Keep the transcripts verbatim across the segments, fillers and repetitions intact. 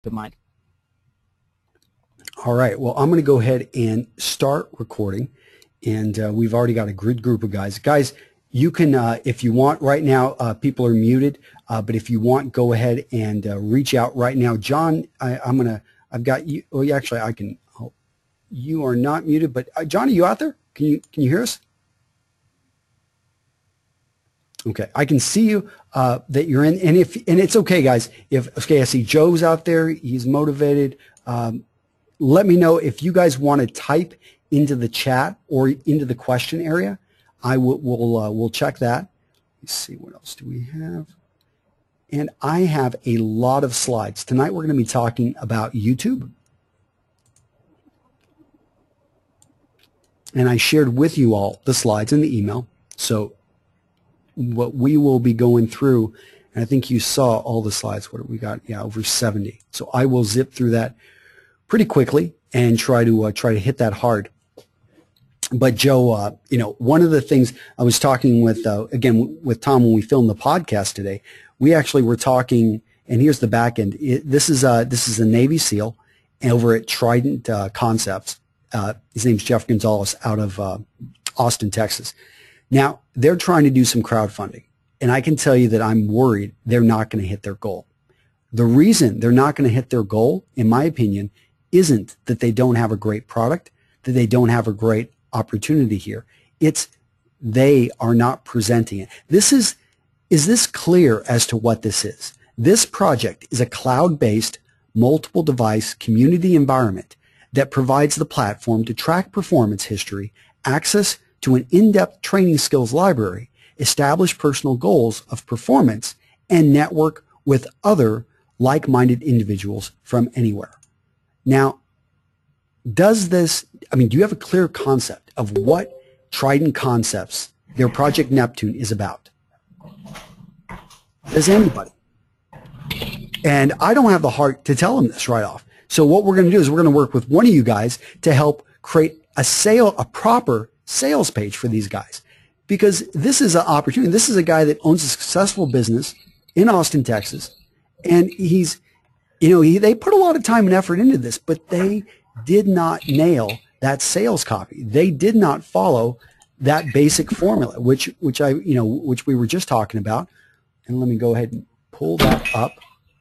of mind. All right, well, I'm going to go ahead and start recording, and uh, we've already got a good group of guys. Guys, you can, uh, if you want right now, uh, people are muted, uh, but if you want, go ahead and uh, reach out right now. John, I, I'm going to, I've got you, well, actually, I can, oh, you are not muted, but uh, John, are you out there? Can you, can you hear us? Okay, I can see you uh, that you're in, and if and it's okay, guys. If okay, I see Joe's out there; he's motivated. Um, let me know if you guys want to type into the chat or into the question area. I will will uh, we'll check that. Let's see, what else do we have? And I have a lot of slides tonight. We're going to be talking about YouTube, and I shared with you all the slides in the email. So what we will be going through, and I think you saw all the slides. What have we got? Yeah, over seventy. So I will zip through that pretty quickly and try to uh, try to hit that hard. But Joe, uh, you know, one of the things I was talking with uh, again with Tom when we filmed the podcast today, we actually were talking, and here's the back end. It, this is uh, this is a Navy SEAL over at Trident uh, Concepts. Uh, his name's Jeff Gonzalez out of uh, Austin, Texas. Now, they're trying to do some crowdfunding, and I can tell you that I'm worried they're not going to hit their goal. The reason they're not going to hit their goal, in my opinion, isn't that they don't have a great product, that they don't have a great opportunity here. It's they are not presenting it. This is, is this clear as to what this is? This project is a cloud-based, multiple device community environment that provides the platform to track performance history, access to an in-depth training skills library, establish personal goals of performance, and network with other like-minded individuals from anywhere. Now, does this, I mean, do you have a clear concept of what Trident Concepts, their Project Neptune, is about? Does anybody? And I don't have the heart to tell them this right off. So what we're going to do is we're going to work with one of you guys to help create a sale, a proper sales page for these guys, because this is an opportunity. This is a guy that owns a successful business in Austin, Texas, and he's, you know, he, they put a lot of time and effort into this, but they did not nail that sales copy. They did not follow that basic formula, which, which I, you know, which we were just talking about. And let me go ahead and pull that up.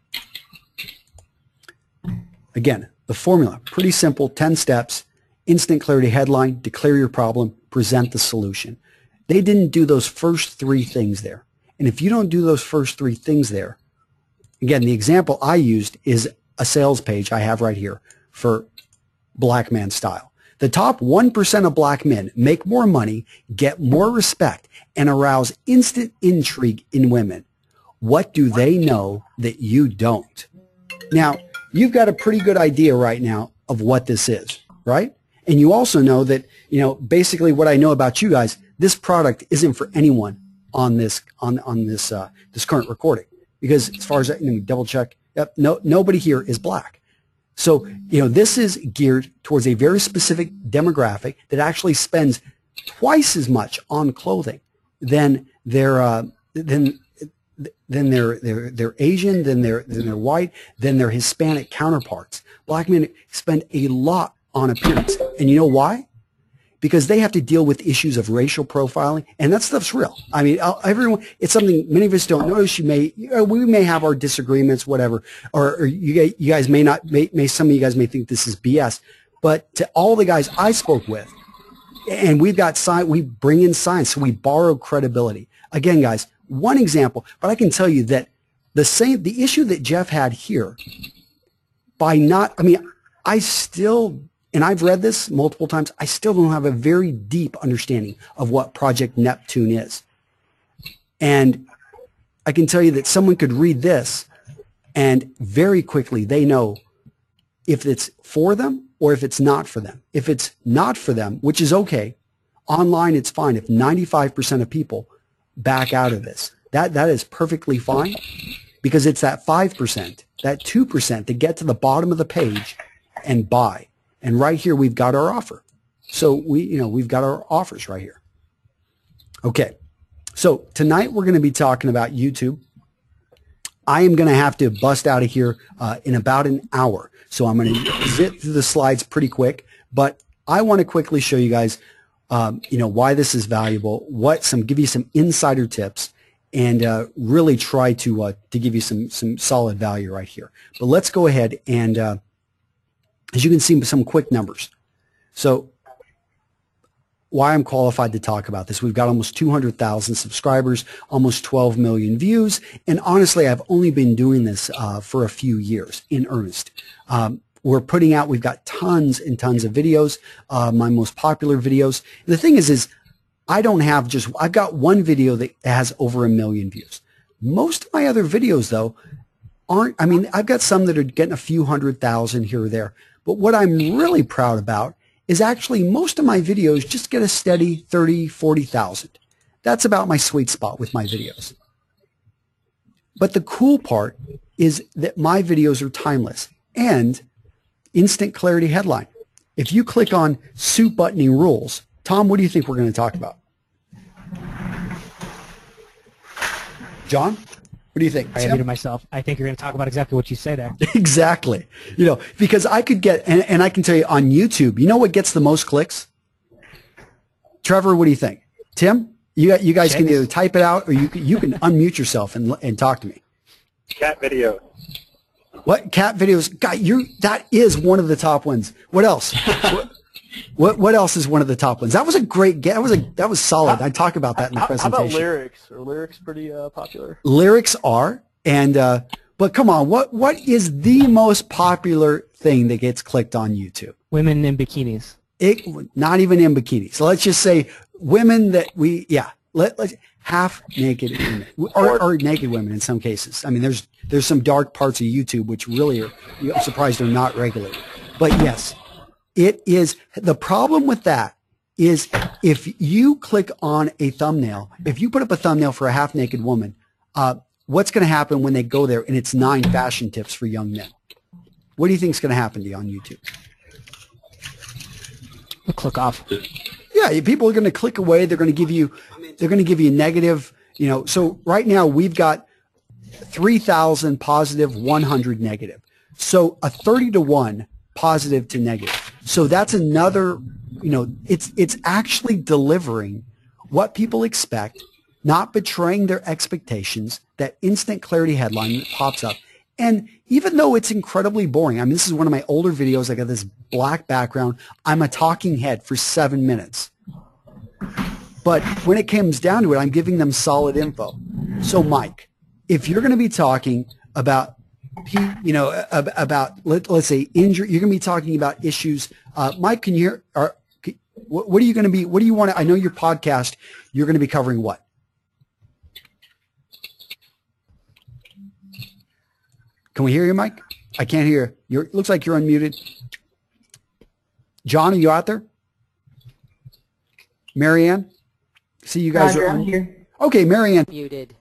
Again, the formula, pretty simple, ten steps. Instant clarity headline, declare your problem, present the solution. They didn't do those first three things there. And if you don't do those first three things there, again, the example I used is a sales page I have right here for Black Man Style. The top one percent of black men make more money, get more respect, and arouse instant intrigue in women. What do they know that you don't? Now, you've got a pretty good idea right now of what this is, right? And you also know that, you know, basically what I know about you guys, this product isn't for anyone on this on on this uh, this current recording, because as far as I, let me double check, yep, no nobody here is black. So you know this is geared towards a very specific demographic that actually spends twice as much on clothing than their uh, than than their their their Asian, than their than their white, than their Hispanic counterparts. Black men spend a lot on appearance. And you know why? Because they have to deal with issues of racial profiling, and that stuff's real. I mean, everyone, it's something many of us don't notice. You may, we may have our disagreements, whatever, or, or you, guys, you guys may not, may, may, some of you guys may think this is B S, but to all the guys I spoke with, and we've got science, we bring in science, so we borrow credibility. Again, guys, one example, but I can tell you that the same, the issue that Jeff had here, by not, I mean, I still, and I've read this multiple times, I still don't have a very deep understanding of what Project Neptune is. And I can tell you that someone could read this and very quickly they know if it's for them or if it's not for them. If it's not for them, which is okay, online it's fine if ninety-five percent of people back out of this. That, that is perfectly fine, because it's that five percent, that two percent to get to the bottom of the page and buy. And right here, we've got our offer. So we, you know, we've got our offers right here. Okay. So tonight we're going to be talking about YouTube. I am going to have to bust out of here uh, in about an hour. So I'm going to zip through the slides pretty quick, but I want to quickly show you guys, um, you know, why this is valuable, what some, give you some insider tips, and uh, really try to uh, to give you some some solid value right here. But let's go ahead and, uh, as you can see, some quick numbers. So why I'm qualified to talk about this. We've got almost two hundred thousand subscribers, almost twelve million views, and honestly, I've only been doing this uh, for a few years in earnest. Um, we're putting out, we've got tons and tons of videos, uh, my most popular videos. And the thing is, is I don't have just, I've got one video that has over a million views. Most of my other videos, though, aren't, I mean, I've got some that are getting a few hundred thousand here or there, but what I'm really proud about is actually most of my videos just get a steady thirty, forty thousand. That's about my sweet spot with my videos. But the cool part is that my videos are timeless and instant clarity headline. If you click on suit buttoning rules, Tom, what do you think we're going to talk about? John? What do you think? I muted myself. I think you're going to talk about exactly what you say there. Exactly. You know, because I could get, and, and I can tell you on YouTube, you know what gets the most clicks? Trevor, what do you think? Tim, you you guys Checks. can either type it out or you can, you can unmute yourself and and talk to me. Cat video. What? Cat videos? God, you're, that is one of the top ones. What else? what, what what else is one of the top ones? That was a great get. That was a that was solid. How, I talk about that in the how, presentation. How about lyrics? Are lyrics pretty uh, popular? Lyrics are, and uh, but come on, what what is the most popular thing that gets clicked on YouTube? Women in bikinis. It not even in bikinis. So let's just say women that we yeah let let's half naked women or, or naked women in some cases. I mean, there's there's some dark parts of YouTube which really are, I'm surprised are not regulated. But yes. It is, the problem with that is if you click on a thumbnail, if you put up a thumbnail for a half-naked woman, uh, what's going to happen when they go there and it's nine fashion tips for young men? What do you think is going to happen to you on YouTube? We'll click off. Yeah, people are going to click away. They're going to give you, they're going to give you negative, you know. So right now we've got three thousand positive, one hundred negative. So a thirty to one positive to negative. So that's another, you know, it's it's actually delivering what people expect, not betraying their expectations, that instant clarity headline that pops up. And even though it's incredibly boring, I mean, this is one of my older videos. I got this black background. I'm a talking head for seven minutes. But when it comes down to it, I'm giving them solid info. So, Mike, if you're going to be talking about you know, about, let, let's say, injury, you're going to be talking about issues. Uh, Mike, can you hear, or, what, what are you going to be, what do you want to, I know your podcast, you're going to be covering what? Can we hear you, Mike? I can't hear you. It looks like you're unmuted. John, are you out there? Marianne? See, you guys Roger, are I'm here. Okay, Marianne. Muted.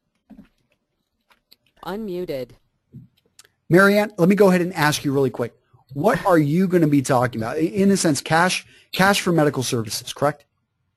Unmuted. Marianne, let me go ahead and ask you really quick. What are you going to be talking about? In a sense, cash, cash for medical services, correct?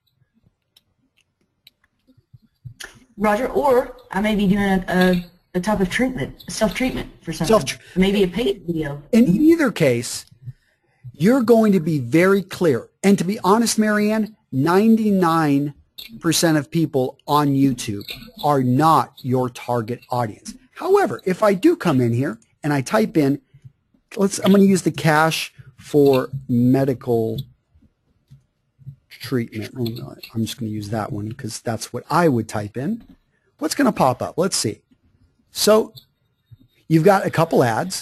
Roger, or I may be doing a, a, a type of treatment, self-treatment for something. Self Maybe a paid video. In either case, you're going to be very clear. And to be honest, Marianne, ninety-nine percent of people on YouTube are not your target audience. However, if I do come in here and I type in, let's, I'm going to use the cash for medical treatment. I'm just going to use that one because that's what I would type in. What's going to pop up? Let's see. So you've got a couple ads.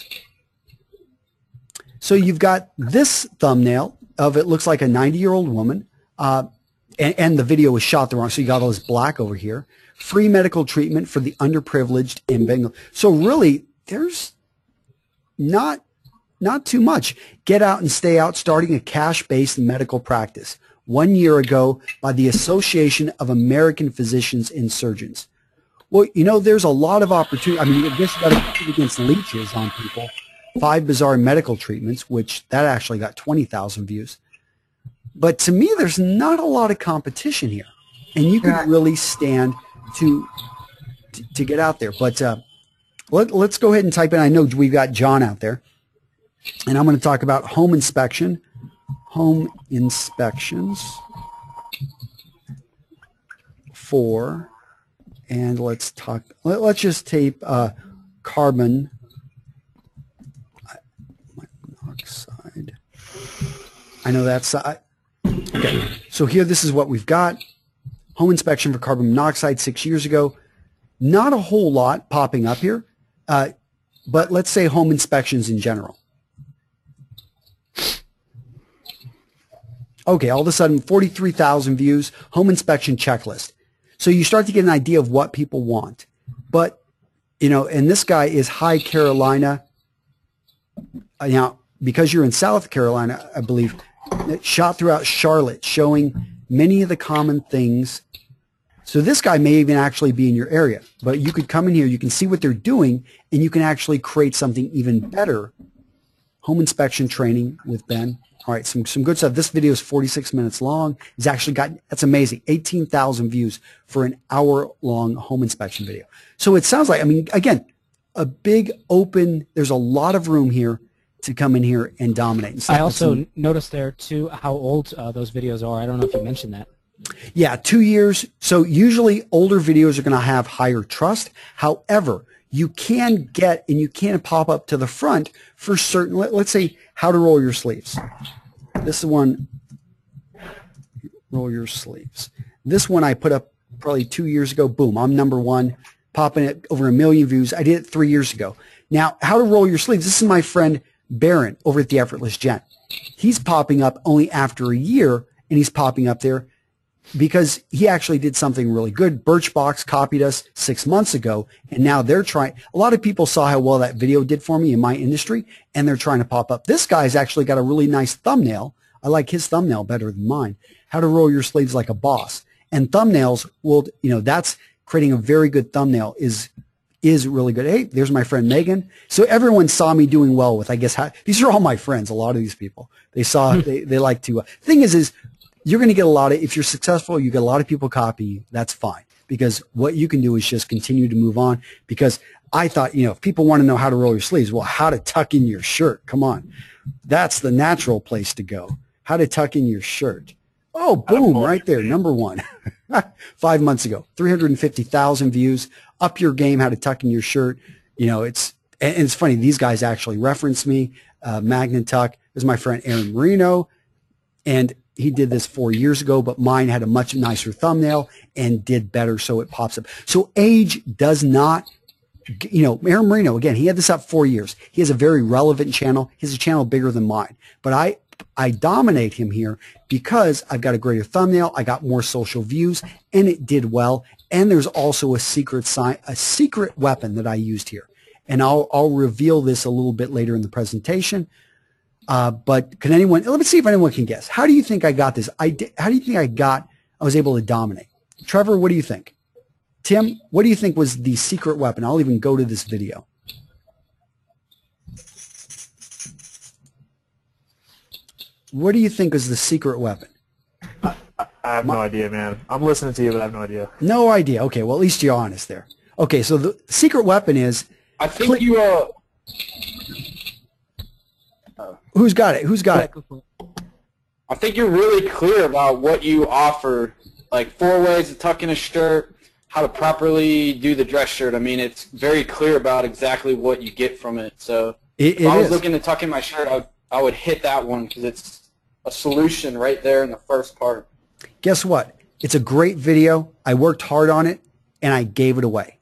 So you've got this thumbnail of, it looks like a ninety-year-old woman, uh, and, and the video was shot the wrong, so you got all this black over here. Free medical treatment for the underprivileged in Bengal. So really, there's not not too much. Get out and stay out, starting a cash-based medical practice one year ago by the Association of American Physicians and Surgeons. Well, you know, there's a lot of opportunity. I mean, I guess you got to compete against leeches on people. Five bizarre medical treatments, which that actually got twenty thousand views. But to me, there's not a lot of competition here, and you could really stand to to, to get out there. But uh, Let, let's go ahead and type in. I know we've got John out there. And I'm going to talk about home inspection. Home inspections for, and let's talk, let, let's just tape uh, carbon monoxide. I know that's, uh, okay. So here, this is what we've got. Home inspection for carbon monoxide six years ago. Not a whole lot popping up here, uh, but let's say home inspections in general. Okay, all of a sudden, forty-three thousand views, home inspection checklist. So you start to get an idea of what people want. But, you know, and this guy is High Carolina. Uh, now, because you're in South Carolina, I believe, it shot throughout Charlotte, showing many of the common things. So this guy may even actually be in your area. But you could come in here, you can see what they're doing, and you can actually create something even better. Home inspection training with Ben. All right, some, some good stuff. This video is forty-six minutes long. It's actually got, that's amazing, eighteen thousand views for an hour-long home inspection video. So it sounds like, I mean, again, a big open, there's a lot of room here to come in here and dominate. And I also some, noticed there, too, how old uh, those videos are. I don't know if you mentioned that. Yeah, two years. So usually older videos are going to have higher trust. However, you can get, and you can pop up to the front for certain, let, let's say, how to roll your sleeves. This is one, roll your sleeves. This one I put up probably two years ago. Boom, I'm number one, popping it over a million views. I did it three years ago. Now, how to roll your sleeves. This is my friend Baron over at The Effortless Gent. He's popping up only after a year, and he's popping up there because he actually did something really good. Birchbox copied us six months ago, and now they're trying. A lot of people saw how well that video did for me in my industry, and they're trying to pop up. This guy's actually got a really nice thumbnail. I like his thumbnail better than mine. How to roll your sleeves like a boss. And thumbnails will, you know, that's creating a very good thumbnail is is really good. Hey, there's my friend Megan. So everyone saw me doing well with, I guess, how, these are all my friends, a lot of these people. They saw, they, they like to, uh, thing is, is you're going to get a lot of, if you're successful, you get a lot of people copy you. That's fine. Because what you can do is just continue to move on. Because I thought, you know, if people want to know how to roll your sleeves, well, how to tuck in your shirt. Come on. That's the natural place to go. How to tuck in your shirt. Oh, boom, right there, number one. Five months ago, three hundred fifty thousand views. Up your game, how to tuck in your shirt. You know, it's, and it's funny, these guys actually reference me. Uh, Magnet Tuck. This is my friend Aaron Marino. And he did this four years ago, but mine had a much nicer thumbnail and did better, so it pops up. So age does not, you know, Aaron Marino, again, he had this up four years. He has a very relevant channel. He has a channel bigger than mine. But I, I dominate him here because I've got a greater thumbnail, I got more social views, and it did well. And there's also a secret sign, a secret weapon that I used here. And I'll, I'll reveal this a little bit later in the presentation. Uh, but can anyone, let me see if anyone can guess. How do you think I got this? I did, how do you think I got, I was able to dominate? Trevor, what do you think? Tim, what do you think was the secret weapon? I'll even go to this video. What do you think is the secret weapon? I, I have no idea, man. I'm listening to you, but I have no idea. No idea. Okay, well, at least you're honest there. Okay, so the secret weapon is... I think you... Uh, Who's got it? Who's got it? I think you're really clear about what you offer, like four ways to tuck in a shirt, how to properly do the dress shirt. I mean, it's very clear about exactly what you get from it. So It, if it I was is. looking to tuck in my shirt, I would, I would hit that one because it's a solution right there in the first part. Guess what? It's a great video. I worked hard on it, and I gave it away.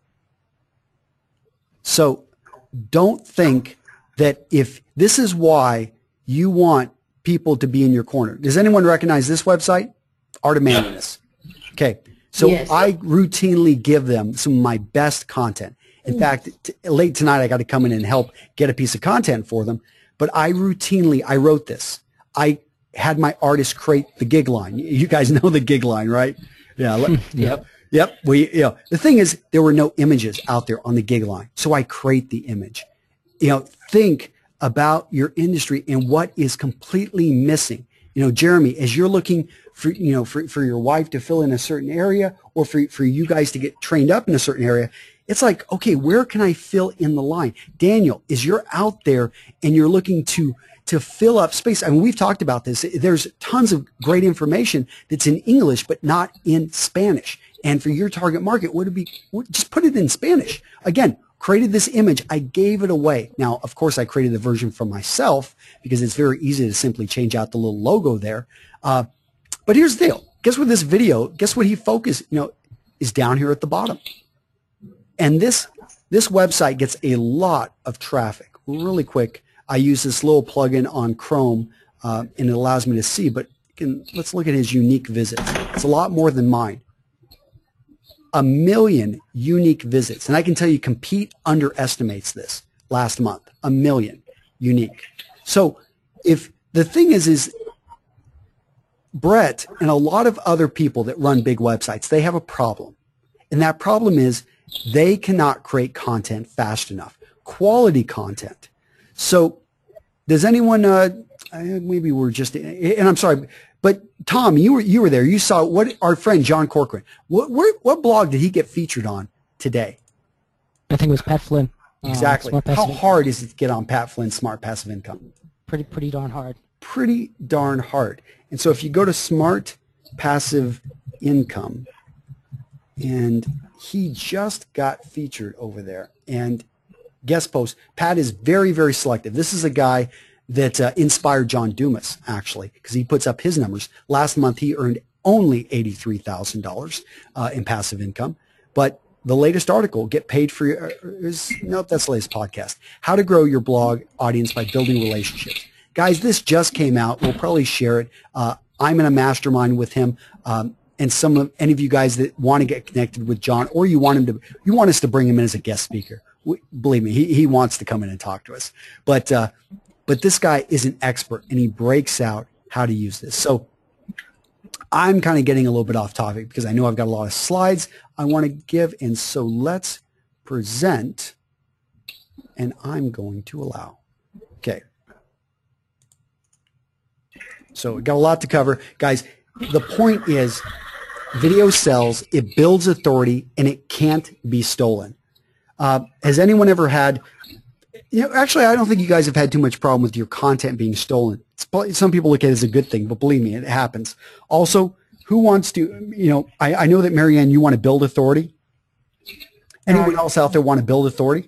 So don't think that if this is why you want people to be in your corner. Does anyone recognize this website? Art of Manliness. Okay. So Yes. I routinely give them some of my best content. In fact, t- late tonight I got to come in and help get a piece of content for them. But I routinely, I wrote this. I had my artist create the gig line. You guys know the gig line, right? Yeah. let- Yep. Yep. We, you know, the thing is, there were no images out there on the gig line. So I create the image. You know, think about your industry and what is completely missing. You know, Jeremy, as you're looking for, you know, for, for your wife to fill in a certain area or for, for you guys to get trained up in a certain area, It's like, okay, where can I fill in the line? Daniel, is you're out there and you're looking to to fill up space. I mean, we've talked about this. There's tons of great information that's in English, but not in Spanish. And for your target market, would it be, just put it in Spanish. Again, created this image. I gave it away. Now, of course, I created the version for myself because it's very easy to simply change out the little logo there. Uh, but here's the deal. Guess what this video, guess what he focused, you know, is down here at the bottom. And this, this website gets a lot of traffic. Really quick, I use this little plugin on Chrome, uh, and it allows me to see, but you can, let's look at his unique visits. It's a lot more than mine. A million unique visits. And I can tell you Compete underestimates this last month. A million unique. So if the thing is, is Brett and a lot of other people that run big websites, they have a problem. And that problem is they cannot create content fast enough. Quality content. So does anyone, uh, maybe we're just, and I'm sorry, but Tom, you were you were there. You saw what our friend John Corcoran. What what, what blog did he get featured on today? I think it was Pat Flynn. Exactly. Uh, How hard is it to get on Pat Flynn's Smart Passive Income? Pretty pretty darn hard. Pretty darn hard. And so if you go to Smart Passive Income, and he just got featured over there, and guest post. Pat is very very selective. This is a guy that uh, inspired John Dumas, actually, because he puts up his numbers. Last month, he earned only eighty-three thousand dollars uh, in passive income. But the latest article, Get Paid for Your, is, nope, that's the latest podcast. How to Grow Your Blog Audience by Building Relationships. Guys, this just came out. We'll probably share it. Uh, I'm in a mastermind with him. Um, and some of any of you guys that want to get connected with John, or you want him to, you want us to bring him in as a guest speaker. We, believe me, he, he wants to come in and talk to us. But, uh, But this guy is an expert, and he breaks out how to use this. So I'm kind of getting a little bit off topic because I know I've got a lot of slides I want to give. And so let's present, and I'm going to allow. Okay. So we've got a lot to cover. Guys, the point is video sells, it builds authority, and it can't be stolen. Uh, has anyone ever had... You know, actually, I don't think you guys have had too much problem with your content being stolen. It's, some people look at it as a good thing, but believe me, it happens. Also, who wants to, you know, I, I know that, Marianne, you want to build authority. Anyone else out there want to build authority?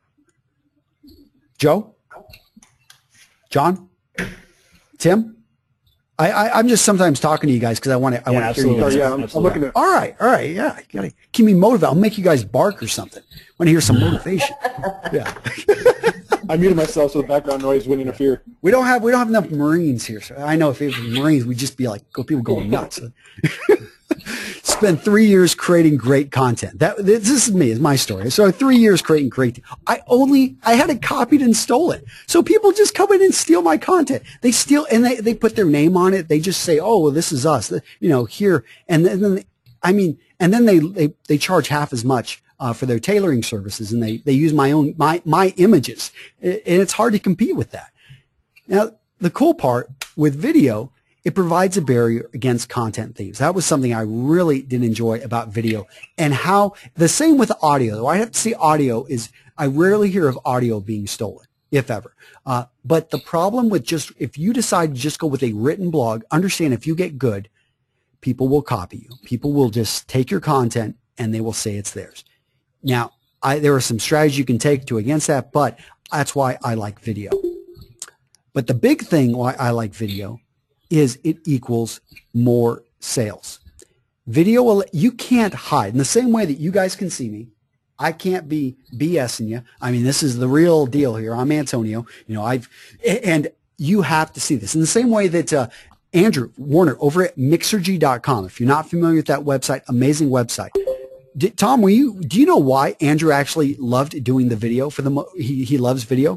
Joe? John? Tim? I, I, I'm just sometimes talking to you guys because I want to I Yeah, want to hear you absolutely. guys. Oh, yeah, I'm, I'm looking at. All right, all right, yeah. You gotta keep me motivated. I'll make you guys bark or something. I want to hear some motivation. Yeah. I muted myself so the background noise wouldn't interfere. We don't have we don't have enough Marines here. So I know if it was Marines, we'd just be like go people going nuts. Spent three years creating great content. That this is me, it's my story. So three years creating great. I only I had it copied and stole it. So people just come in and steal my content. They steal and they, they put their name on it. They just say, oh well, this is us. You know here and then, and then they, I mean and then they they they charge half as much. Uh, for their tailoring services, and they, they use my own my my images, and it's hard to compete with that. Now, the cool part with video, it provides a barrier against content thieves. That was something I really did enjoy about video, and how the same with audio. Though I have to say, audio is I rarely hear of audio being stolen, if ever. Uh, but the problem with just if you decide to just go with a written blog, understand if you get good, people will copy you. People will just take your content and they will say it's theirs. Now, I, there are some strategies you can take to against that, but that's why I like video. But the big thing why I like video is it equals more sales. Video, will, you can't hide. In the same way that you guys can see me, I can't be BSing you. I mean, this is the real deal here. I'm Antonio. You know, I've and you have to see this. In the same way that uh, Andrew Warner over at Mixergy dot com. If you're not familiar with that website, amazing website. Did, Tom, were you? Do you know why Andrew actually loved doing the video for the? Mo he he loves video.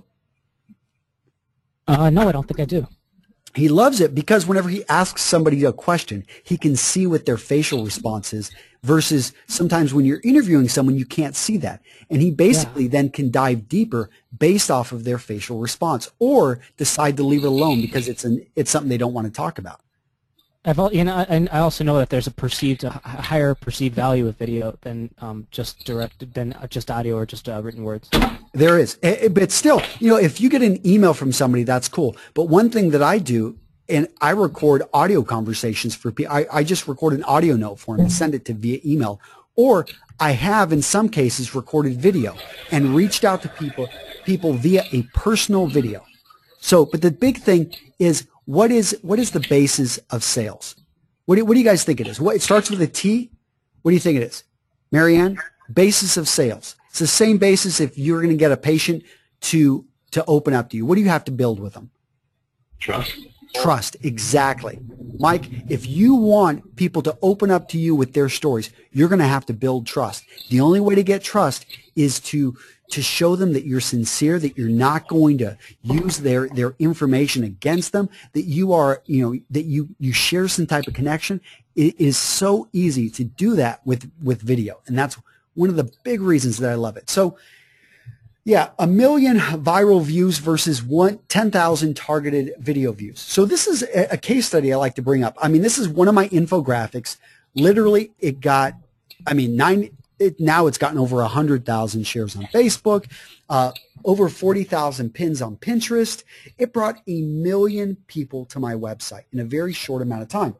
Uh, no, I don't think I do. He loves it because whenever he asks somebody a question, he can see what their facial response is. Versus sometimes when you're interviewing someone, you can't see that, and he basically yeah. then can dive deeper based off of their facial response, or decide to leave it alone because it's an it's something they don't want to talk about. I've al- you know, and I also know that there's a perceived a higher perceived value of video than um, just direct than just audio or just uh, written words. There is, but still, you know, if you get an email from somebody, that's cool. But one thing that I do, and I record audio conversations for people. I, I just record an audio note for them and send it to via email, or I have in some cases recorded video and reached out to people people via a personal video. So, but the big thing is, what is what is the basis of sales? What do, what do you guys think it is? What, it starts with a T? What do you think it is? Marianne? Basis of sales. It's the same basis if you're going to get a patient to to open up to you. What do you have to build with them? Trust. Trust, exactly. Mike, if you want people to open up to you with their stories, you're going to have to build trust. The only way to get trust is to to show them that you're sincere, that you're not going to use their, their information against them, that you are, you know, that you, you share some type of connection. It is so easy to do that with, with video. And that's one of the big reasons that I love it. So, yeah, a million viral views versus one, ten thousand targeted video views. So this is a, a case study I like to bring up. I mean, this is one of my infographics. Literally, it got, I mean, nine, it, now it's gotten over one hundred thousand shares on Facebook, uh, over forty thousand pins on Pinterest. It brought a million people to my website in a very short amount of time.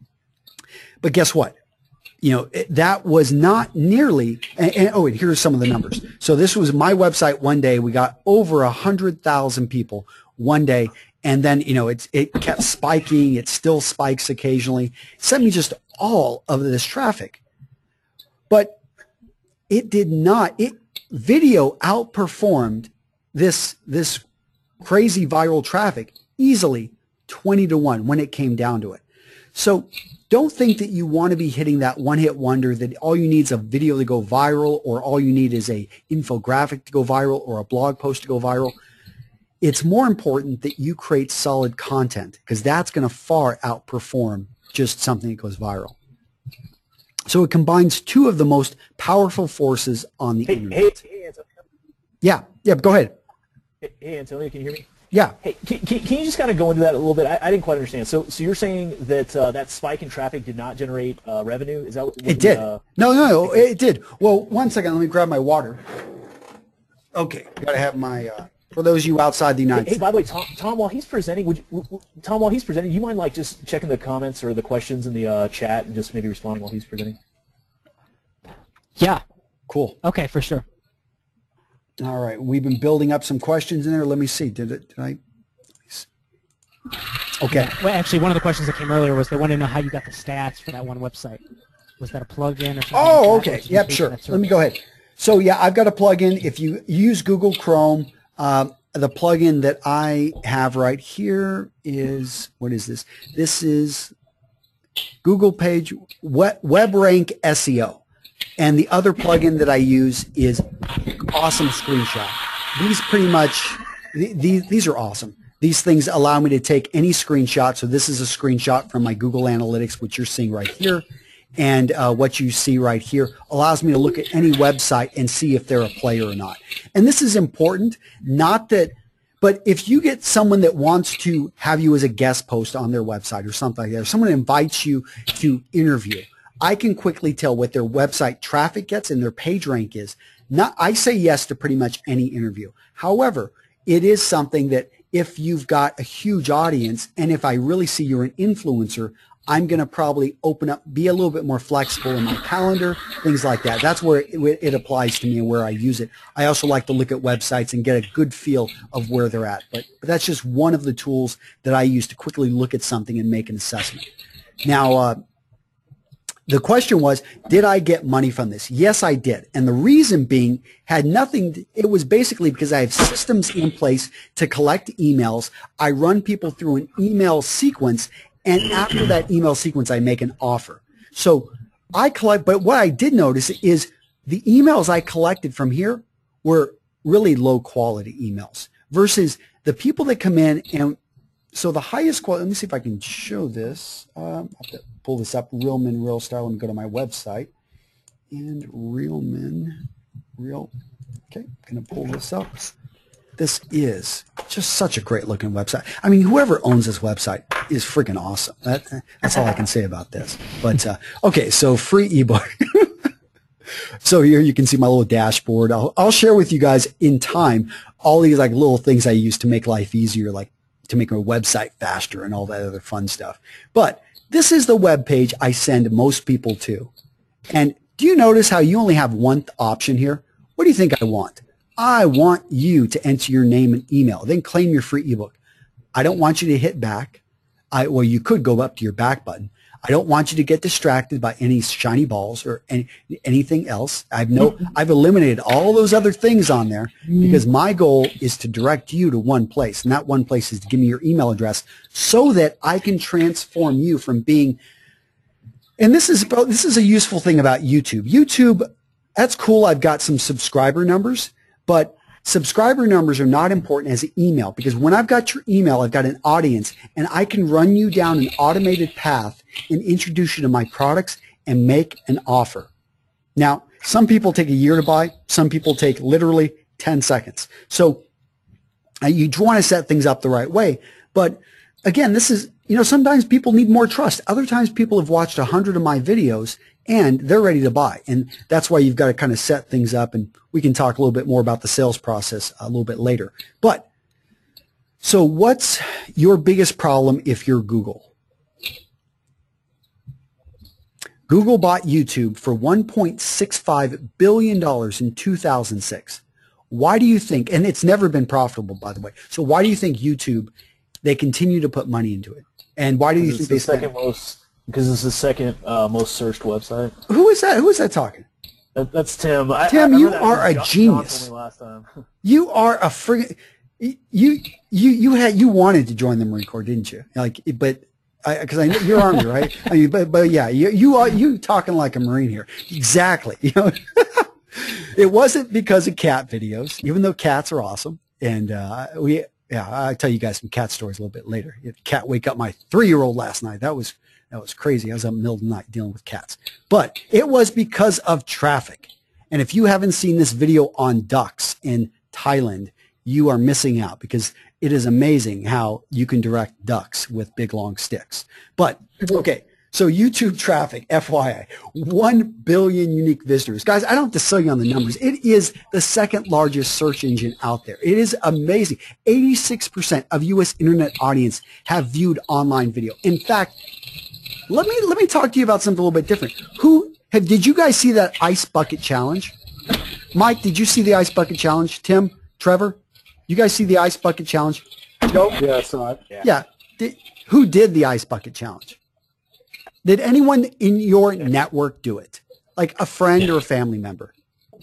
But guess what? You know, it, that was not nearly, and, and oh, and here's some of the numbers. So this was my website one day. We got over one hundred thousand people one day. And then, you know, it's, it kept spiking. It still spikes occasionally. It sent me just all of this traffic. But it did not, it, video outperformed this, this crazy viral traffic easily twenty to one when it came down to it. So don't think that you want to be hitting that one-hit wonder, that all you need is a video to go viral, or all you need is a infographic to go viral, or a blog post to go viral. It's more important that you create solid content, because that's going to far outperform just something that goes viral. So it combines two of the most powerful forces on the hey, internet. Hey, hey, Antonio. Yeah, yeah, go ahead. Hey, hey, Antonio, can you hear me? Yeah. Hey, can, can, can you just kind of go into that a little bit? I, I didn't quite understand. So, so you're saying that uh, that spike in traffic did not generate uh, revenue? Is that what It did. Uh, no, no, no, it did. Well, one second. Let me grab my water. Okay, got to have my. Uh, for those of you outside the United Hey, States. by the way, Tom, Tom, while he's presenting, would you, Tom, while he's presenting, you mind like just checking the comments or the questions in the uh, chat and just maybe responding while he's presenting? Yeah. Cool. Okay, for sure. All right, we've been building up some questions in there. Let me see. Did it? Did I? Okay. Well, actually, one of the questions that came earlier was they wanted to know how you got the stats for that one website. Was that a plugin or something? Oh, like that? okay. Or did you Yep, pay for sure. that Let me service? go ahead. So, yeah, I've got a plugin. If you use Google Chrome, um, the plugin that I have right here is, what is this? This is Google Page Web, WebRank S E O. And the other plugin that I use is Awesome Screenshot. These pretty much, these, these are awesome. These things allow me to take any screenshot. So this is a screenshot from my Google Analytics, which you're seeing right here. And uh, what you see right here allows me to look at any website and see if they're a player or not. And this is important, not that, but if you get someone that wants to have you as a guest post on their website or something like that, or someone invites you to interview, I can quickly tell what their website traffic gets and their page rank is. Not, I say yes to pretty much any interview. However, it is something that if you've got a huge audience and if I really see you're an influencer, I'm going to probably open up, be a little bit more flexible in my calendar, things like that. That's where it, it applies to me and where I use it. I also like to look at websites and get a good feel of where they're at. But, but that's just one of the tools that I use to quickly look at something and make an assessment. Now, uh, the question was, did I get money from this? Yes, I did. And the reason being had nothing, to, it was basically because I have systems in place to collect emails. I run people through an email sequence, and after that email sequence, I make an offer. So I collect, but what I did notice is the emails I collected from here were really low quality emails versus the people that come in. And so the highest quality, let me see if I can show this. Um, I'll have to pull this up, Realman Real Style. Let me go to my website. And Realman Real, okay, I'm going to pull this up. this is just such a great looking website. I mean, whoever owns this website is freaking awesome. That, that's all I can say about this. But, uh, okay, so free ebook. So here you can see my little dashboard. I'll, I'll share with you guys in time all these like little things I use to make life easier, like to make a website faster and all that other fun stuff. But this is the web page I send most people to. And do you notice how you only have one option here? What do you think I want? I want you to enter your name and email, then claim your free ebook. I don't want you to hit back. I, well, you could go up to your back button. I don't want you to get distracted by any shiny balls or any, anything else. I've no, I've eliminated all those other things on there because my goal is to direct you to one place, and that one place is to give me your email address so that I can transform you from being. And this is this is a useful thing about YouTube. YouTube, that's cool. I've got some subscriber numbers, but subscriber numbers are not important as an email, because when I've got your email, I've got an audience, and I can run you down an automated path and introduce you to my products and make an offer. Now, some people take a year to buy. Some people take literally ten seconds. So uh, you want to set things up the right way. But again, this is, you know, sometimes people need more trust. Other times people have watched a hundred of my videos and they're ready to buy. And that's why you've got to kind of set things up, and we can talk a little bit more about the sales process a little bit later. But so what's your biggest problem if you're Google? Google bought YouTube for one point six five billion dollars in two thousand six. Why do you think, and it's never been profitable, by the way, so why do you think YouTube, they continue to put money into it? And why do you think they spend? Second most, because it's the second uh, most searched website. Who is that? Who is that talking? That, that's Tim. I, Tim, I, I you that are a John, genius. John told me last time. You are a friggin', you, you, you had, you wanted to join the Marine Corps, didn't you? Like, but, I, because I know you're Army, right? I mean, but, but yeah, you, you are, you talking like a Marine here. Exactly. You know, it wasn't because of cat videos, even though cats are awesome. And, uh, we, yeah, I'll tell you guys some cat stories a little bit later. The cat wake up my three-year-old last night. That was, that was crazy. I was up in the middle of the night dealing with cats. But it was because of traffic. And if you haven't seen this video on ducks in Thailand, you are missing out, because it is amazing how you can direct ducks with big, long sticks. But, okay, so YouTube traffic, F Y I, one billion unique visitors. Guys, I don't have to sell you on the numbers. It is the second largest search engine out there. It is amazing. eighty-six percent of U S internet audience have viewed online video. In fact, let me, let me talk to you about something a little bit different. Who have, did you guys see that ice bucket challenge? Mike, did you see the ice bucket challenge? Tim, Trevor, you guys see the ice bucket challenge? Joe? Yeah, I saw it. Yeah. Yeah. Did, who did the ice bucket challenge? Did anyone in your network do it? Like a friend or a family member?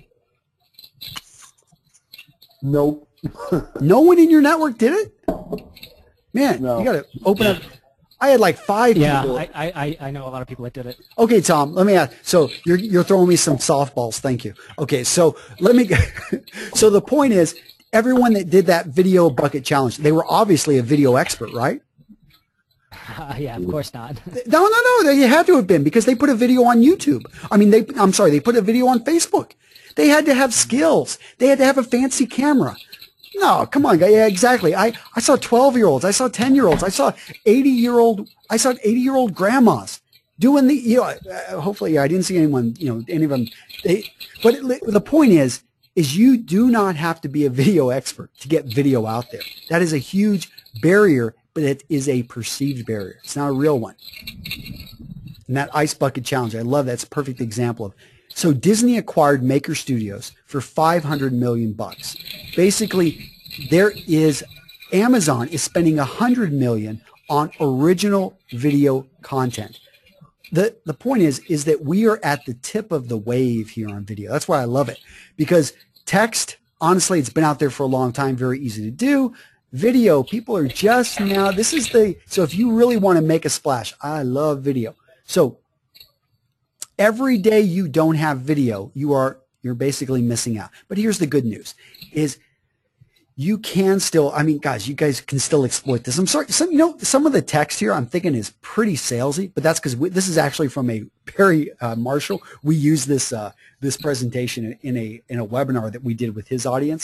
Nope. No one in your network did it? Man, No. you got to open up. I had like five Yeah, people. I, I, I know a lot of people that did it. Okay, Tom, let me ask. So you're, you're throwing me some softballs. Thank you. Okay, so let me, so the point is, everyone that did that video bucket challenge, they were obviously a video expert, right? Uh, yeah, of course not. No, no, no. They had to have been, because they put a video on YouTube. I mean, they, I'm sorry, they put a video on Facebook. They had to have skills. They had to have a fancy camera. No, come on, guy. Yeah, exactly. I, I saw twelve-year-olds. I saw ten-year-olds. I saw eighty-year-old. I saw eighty-year-old grandmas doing the, you know, uh, hopefully I didn't see anyone, you know, any of them. They, but it, the point is, is you do not have to be a video expert to get video out there. That is a huge barrier, but it is a perceived barrier. It's not a real one. And that ice bucket challenge, I love that. It's a perfect example of. So Disney acquired Maker Studios for five hundred million bucks. Basically, there is, Amazon is spending one hundred million on original video content. The, the point is, is that we are at the tip of the wave here on video. That's why I love it, because text, honestly, it's been out there for a long time, very easy to do. Video, people are just now, this is the, so if you really want to make a splash, I love video. So every day you don't have video, you are, you're basically missing out. But here's the good news, is you can still, I mean, guys, you guys can still exploit this. I'm sorry, some, you know, some of the text here I'm thinking is pretty salesy, but that's because this is actually from a Perry uh, Marshall. We use this uh, this presentation in a in a webinar that we did with his audience.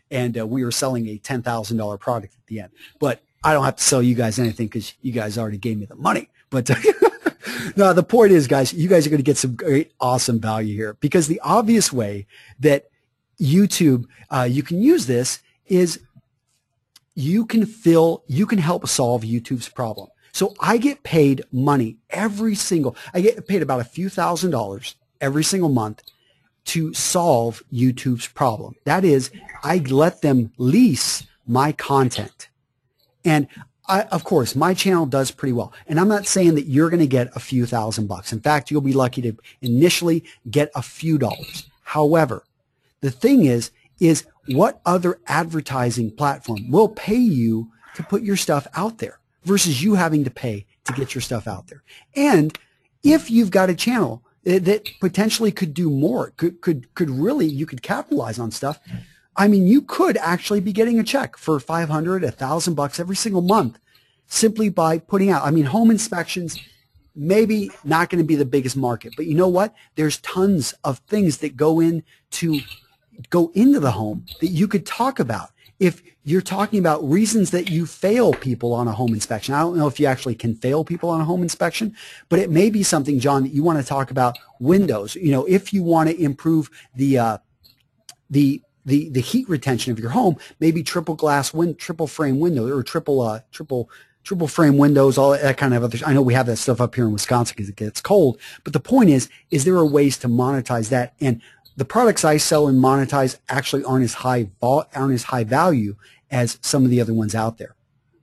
and uh, we were selling a ten thousand dollar product at the end. But I don't have to sell you guys anything because you guys already gave me the money. But no, the point is, guys, you guys are going to get some great, awesome value here, because the obvious way that YouTube, uh, you can use this is you can fill, you can help solve YouTube's problem. So I get paid money every single, I get paid about a few thousand dollars every single month to solve YouTube's problem. That is, I let them lease my content. And I, of course, my channel does pretty well. And I'm not saying that you're going to get a few thousand bucks. In fact, you'll be lucky to initially get a few dollars. However, the thing is, is what other advertising platform will pay you to put your stuff out there versus you having to pay to get your stuff out there? And if you've got a channel that potentially could do more, could, could, could really, you could capitalize on stuff. I mean, you could actually be getting a check for five hundred, a thousand bucks every single month simply by putting out. I mean, home inspections, maybe not going to be the biggest market, but you know what? There's tons of things that go in to go into the home that you could talk about. If you're talking about reasons that you fail people on a home inspection, I don't know if you actually can fail people on a home inspection, but it may be something, John, that you want to talk about windows. You know, if you want to improve the uh, the the the heat retention of your home, maybe triple glass win triple frame windows or triple uh triple triple frame windows, all that kind of other. I know we have that stuff up here in Wisconsin because it gets cold, but the point is, is there are ways to monetize that? And the products I sell and monetize actually aren't as high aren't as high value as some of the other ones out there.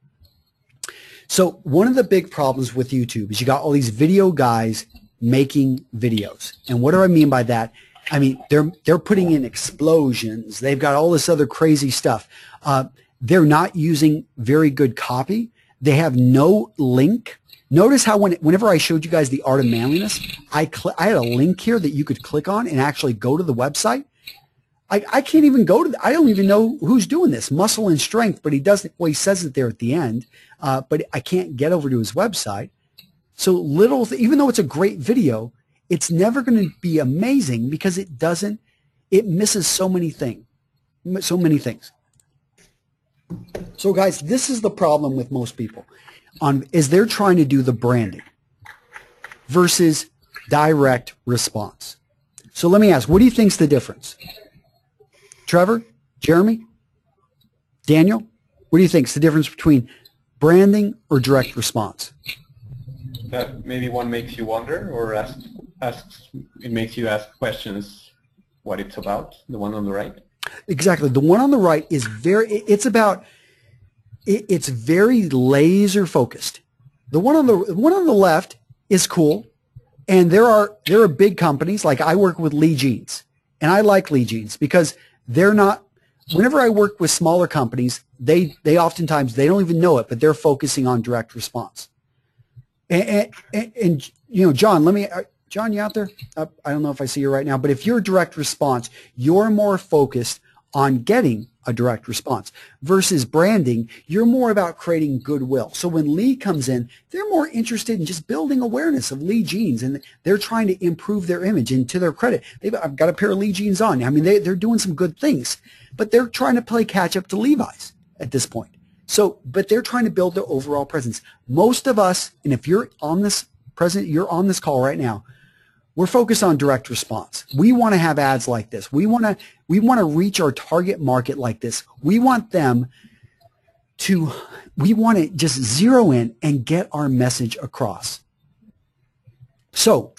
So one of the big problems with YouTube is you got all these video guys making videos. And what do I mean by that? I mean, they're, they're putting in explosions. They've got all this other crazy stuff. Uh, they're not using very good copy. They have no link. Notice how when, whenever I showed you guys the Art of Manliness, I, I had a link here that you could click on and actually go to the website. I, I can't even go to the, I don't even know who's doing this, Muscle and Strength, but he doesn't, well, he says it there at the end, uh, but I can't get over to his website. So little, even though it's a great video, it's never going to be amazing because it doesn't, it misses so many things, so many things. So guys, this is the problem with most people on, is they're trying to do the branding versus direct response. So let me ask, what do you think's the difference? Trevor, Jeremy, Daniel, what do you think's the difference between branding or direct response? That maybe one makes you wonder, or ask, asks, it makes you ask questions what it's about, the one on the right? Exactly. The one on the right is very, it's about, it, it's very laser focused. The one on the, the one on the left is cool. And there are, there are big companies, like I work with Lee Jeans, and I like Lee Jeans because they're not, whenever I work with smaller companies, they, they oftentimes, they don't even know it, but they're focusing on direct response. And, and, and you know, John, let me, John, you out there? Uh, I don't know if I see you right now, but if you're direct response, you're more focused on getting a direct response versus branding. You're more about creating goodwill. So when Lee comes in, they're more interested in just building awareness of Lee Jeans, and they're trying to improve their image. And to their credit, they've I've got a pair of Lee Jeans on. I mean, they, they're doing some good things, but they're trying to play catch up to Levi's at this point. So, but they're trying to build their overall presence. Most of us, and if you're on this present, you're on this call right now, we're focused on direct response. We want to have ads like this. We want to, we want to reach our target market like this. We want them to, we want to just zero in and get our message across. So,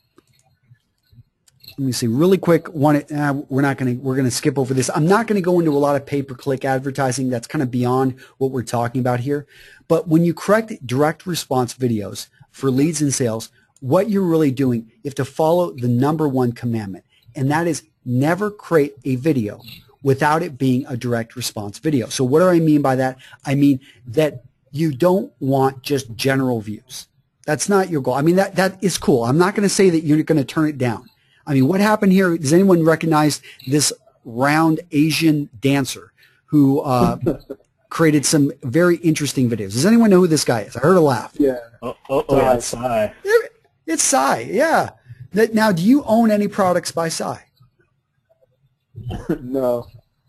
let me see really quick. One, uh, we're not going to, we're going to skip over this. I'm not going to go into a lot of pay-per-click advertising. That's kind of beyond what we're talking about here. But when you correct direct response videos for leads and sales, what you're really doing, you have to follow the number one commandment, and that is never create a video without it being a direct response video. So what do I mean by that? I mean that you don't want just general views. That's not your goal. I mean, that, that is cool. I'm not going to say that you're going to turn it down. I mean, what happened here? Does anyone recognize this round Asian dancer who uh, created some very interesting videos? Does anyone know who this guy is? I heard a laugh. Yeah. Oh, oh, oh yeah, Psy. It's Psy, yeah. Now, do you own any products by Psy? No.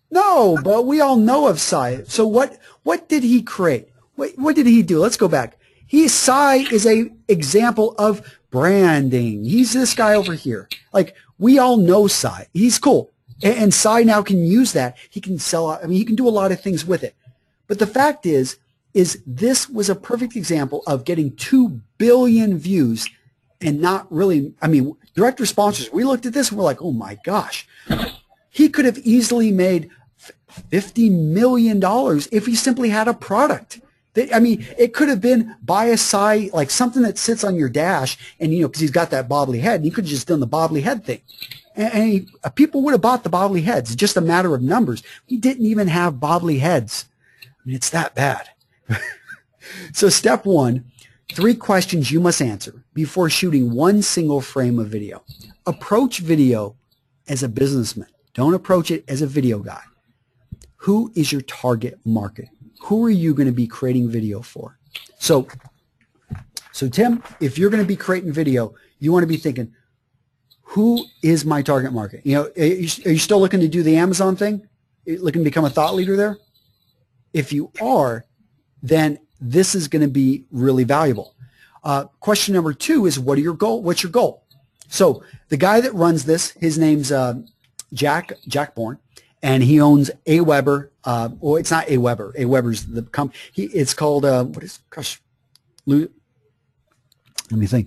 No, but we all know of Sai. So what, what did he create? What, what did he do? Let's go back. He, Sai is a example of branding. He's this guy over here. Like, we all know Sai. He's cool. And, and Sai now can use that. He can sell, I mean, he can do a lot of things with it. But the fact is, is this was a perfect example of getting two billion views and not really, I mean, direct responses. We looked at this and we're like, oh my gosh. He could have easily made fifty million dollars if he simply had a product. I mean, it could have been buy a Sai, like something that sits on your dash, and, you know, because he's got that bobbly head, and he could have just done the bobbly head thing. And, and he, people would have bought the bobbly heads. It's just a matter of numbers. He didn't even have bobbly heads. I mean, it's that bad. So step one, three questions you must answer before shooting one single frame of video. Approach video as a businessman. Don't approach it as a video guy. Who is your target market? Who are you going to be creating video for? So, so Tim, if you're going to be creating video, you want to be thinking, who is my target market? You know, are you, are you still looking to do the Amazon thing? Looking to become a thought leader there? If you are, then this is going to be really valuable. Uh, question number two is, what are your goal? What's your goal? So the guy that runs this, his name's uh, Jack Jack Bourne. And he owns Aweber. Uh, well, it's not Aweber. Aweber's the company. He, it's called, uh, what is, gosh, let me think.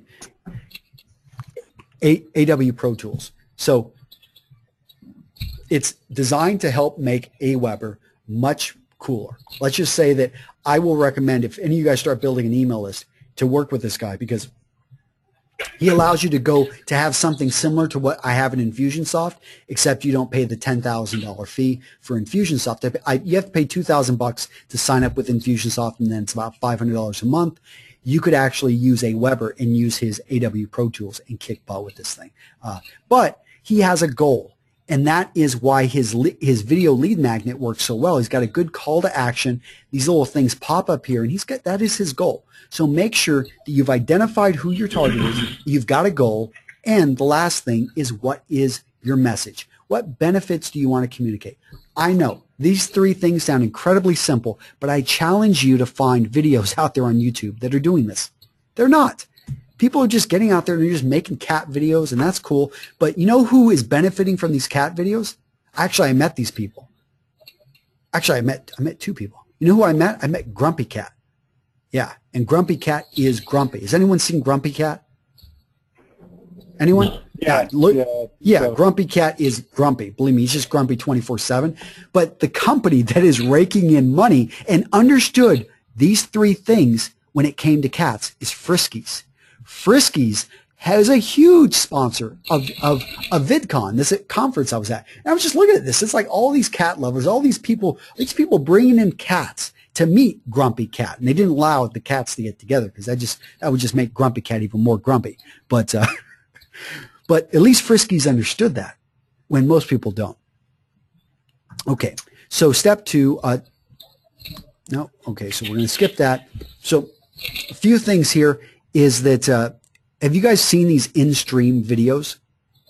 A, AW Pro Tools. So it's designed to help make Aweber much cooler. Let's just say that I will recommend, if any of you guys start building an email list, to work with this guy, because he allows you to go to have something similar to what I have in Infusionsoft, except you don't pay the ten thousand dollar fee for Infusionsoft. I, you have to pay two thousand bucks to sign up with Infusionsoft, and then it's about five hundred dollars a month. You could actually use Aweber and use his A W Pro Tools and kick butt with this thing. Uh, but he has a goal, and that is why his his video lead magnet works so well. He's got a good call to action. These little things pop up here, and he's got that is his goal. So make sure that you've identified who your target is, you've got a goal, and the last thing is, what is your message? What benefits do you want to communicate? I know these three things sound incredibly simple, but I challenge you to find videos out there on YouTube that are doing this. They're not. People are just getting out there and they're just making cat videos, and that's cool. But you know who is benefiting from these cat videos? Actually, I met these people. Actually, I met I met two people. You know who I met? I met Grumpy Cat. Yeah, and Grumpy Cat is grumpy. Has anyone seen Grumpy Cat? Anyone? Yeah, look, yeah, yeah, so. Grumpy Cat is grumpy. Believe me, he's just grumpy twenty-four seven. But the company that is raking in money and understood these three things when it came to cats is Friskies. Friskies has a huge sponsor of, of, of VidCon, this conference I was at. And I was just looking at this. It's like all these cat lovers, all these people, these people bringing in cats to meet Grumpy Cat. And they didn't allow the cats to get together, because that just that would just make Grumpy Cat even more grumpy. But uh, but at least Friskies understood that, when most people don't. Okay, so step two. Uh, no, okay, so we're going to skip that. So a few things here is that, uh, have you guys seen these in-stream videos?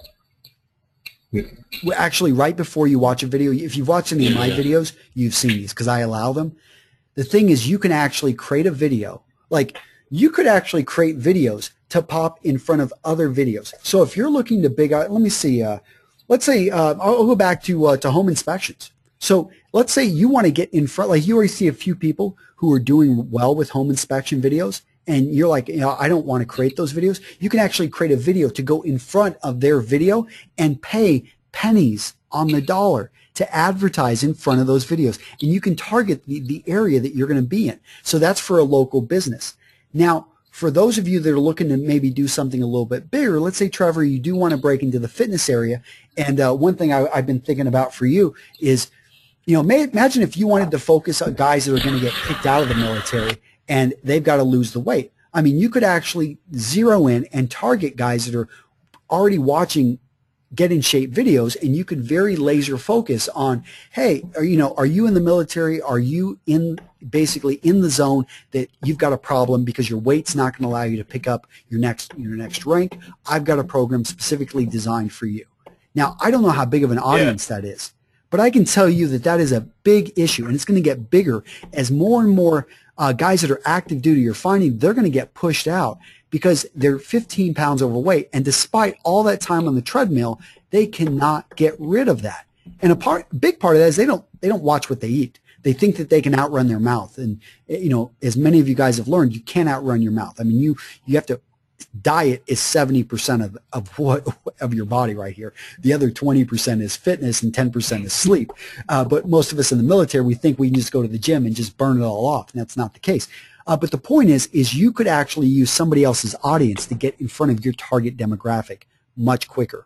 Actually, right before you watch a video, if you've watched any of my videos, you've seen these, because I allow them. The thing is, you can actually create a video. Like, you could actually create videos to pop in front of other videos. So if you're looking to big out, let me see, uh, let's say, uh, I'll go back to, uh, to home inspections. So let's say you want to get in front, like you already see a few people who are doing well with home inspection videos, and you're like, you know, I don't want to create those videos. You can actually create a video to go in front of their video and pay pennies on the dollar to advertise in front of those videos. And you can target the, the area that you're going to be in. So that's for a local business. Now, for those of you that are looking to maybe do something a little bit bigger, let's say, Trevor, you do want to break into the fitness area. And uh, one thing I, I've been thinking about for you is, you know, may, imagine if you wanted to focus on guys that are going to get kicked out of the military and they've got to lose the weight. I mean, you could actually zero in and target guys that are already watching get in shape videos, and you could very laser focus on, hey, are, you know, are you in the military? Are you in basically in the zone that you've got a problem because your weight's not going to allow you to pick up your next your next rank? I've got a program specifically designed for you. Now, I don't know how big of an audience yeah. that is, But I can tell you that that is a big issue, and it's going to get bigger as more and more uh, guys that are active duty are finding they're going to get pushed out because they're fifteen pounds overweight, and despite all that time on the treadmill, they cannot get rid of that. And a part, big part of that is they don't they don't watch what they eat. They think that they can outrun their mouth, and you know, as many of you guys have learned, you can't outrun your mouth. I mean, you you have to. Diet is seventy percent of of what of your body right here. The other twenty percent is fitness, and ten percent is sleep. Uh, but most of us in the military, we think we can just go to the gym and just burn it all off, and that's not the case. Uh, but the point is, is you could actually use somebody else's audience to get in front of your target demographic much quicker.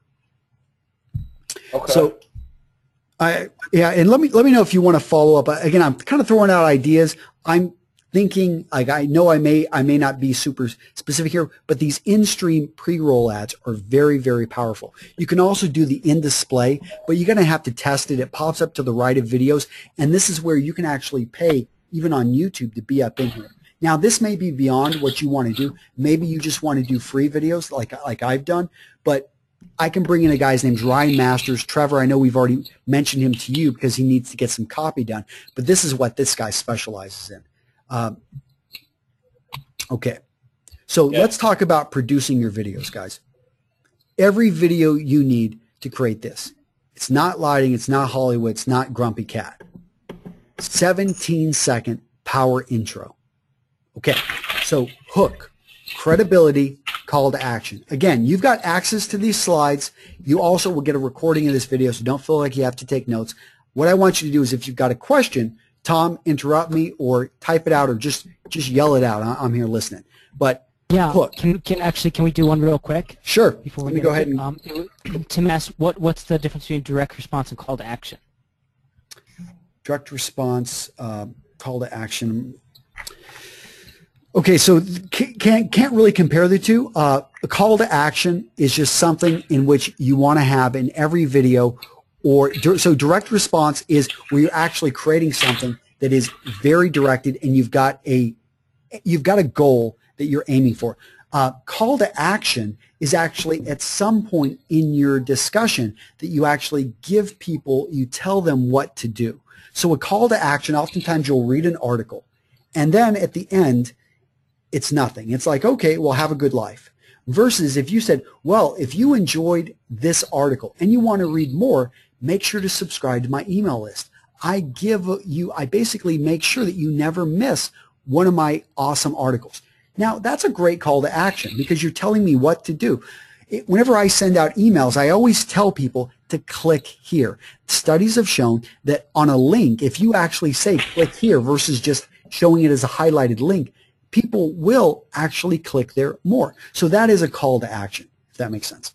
Okay. So, I yeah, and let me let me know if you want to follow up. Again, I'm kind of throwing out ideas. I'm thinking, like, I know I may I may not be super specific here, but these in-stream pre-roll ads are very, very powerful. You can also do the in-display, but you're going to have to test it. It pops up to the right of videos, and this is where you can actually pay, even on YouTube, to be up in here. Now, this may be beyond what you want to do. Maybe you just want to do free videos like, like I've done, but I can bring in a guy's name's Ryan Masters. Trevor, I know we've already mentioned him to you because he needs to get some copy done, but this is what this guy specializes in. Um, okay, so yeah. Let's talk about producing your videos, guys. Every video you need to create this. It's not lighting, it's not Hollywood, it's not Grumpy Cat. seventeen second power intro. Okay, so hook, credibility, call to action. Again, you've got access to these slides. You also will get a recording of this video, so don't feel like you have to take notes. What I want you to do is if you've got a question, Tom, interrupt me or type it out or just just yell it out. I'm here listening. But yeah, hook. Can can actually can we do one real quick? Sure. Before Let we me go ahead and. Um, Tim asked, what what's the difference between direct response and call to action? Direct response, uh, call to action. Okay, so can't can't really compare the two. Uh, a call to action is just something in which you want to have in every video. Or so direct response is where you're actually creating something that is very directed, and you've got a you've got a goal that you're aiming for. Uh, call to action is actually at some point in your discussion that you actually give people, you tell them what to do. So a call to action, oftentimes you'll read an article, and then at the end, it's nothing. It's like, okay, well, have a good life. Versus if you said, well, if you enjoyed this article and you want to read more, make sure to subscribe to my email list. I give you, I basically make sure that you never miss one of my awesome articles. Now, that's a great call to action because you're telling me what to do. It, whenever I send out emails, I always tell people to click here. Studies have shown that on a link, if you actually say click here versus just showing it as a highlighted link, people will actually click there more. So that is a call to action, if that makes sense.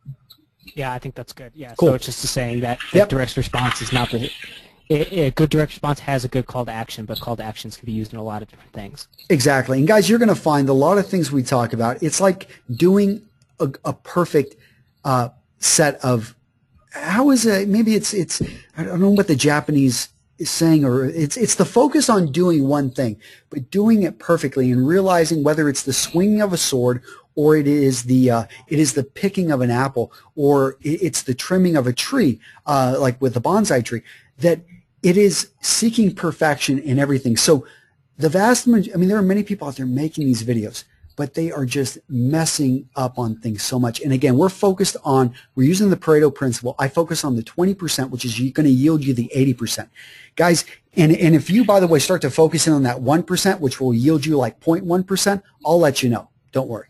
Yeah, I think that's good. Yeah, cool. So it's just saying that yep. direct response is not the a good direct response has a good call to action, but call to actions can be used in a lot of different things. Exactly. And guys, you're going to find a lot of things we talk about. It's like doing a, a perfect uh, set of, how is it, maybe it's, it's, I don't know what the Japanese is saying, or it's, it's the focus on doing one thing, but doing it perfectly and realizing whether it's the swinging of a sword or it is the uh, it is the picking of an apple, or it's the trimming of a tree, uh, like with the bonsai tree, that it is seeking perfection in everything. So the vast majority, I mean, there are many people out there making these videos, but they are just messing up on things so much. And again, we're focused on, we're using the Pareto principle. I focus on the twenty percent, which is going to yield you the eighty percent. Guys, and, and if you, by the way, start to focus in on that one percent, which will yield you like zero point one percent, I'll let you know. Don't worry.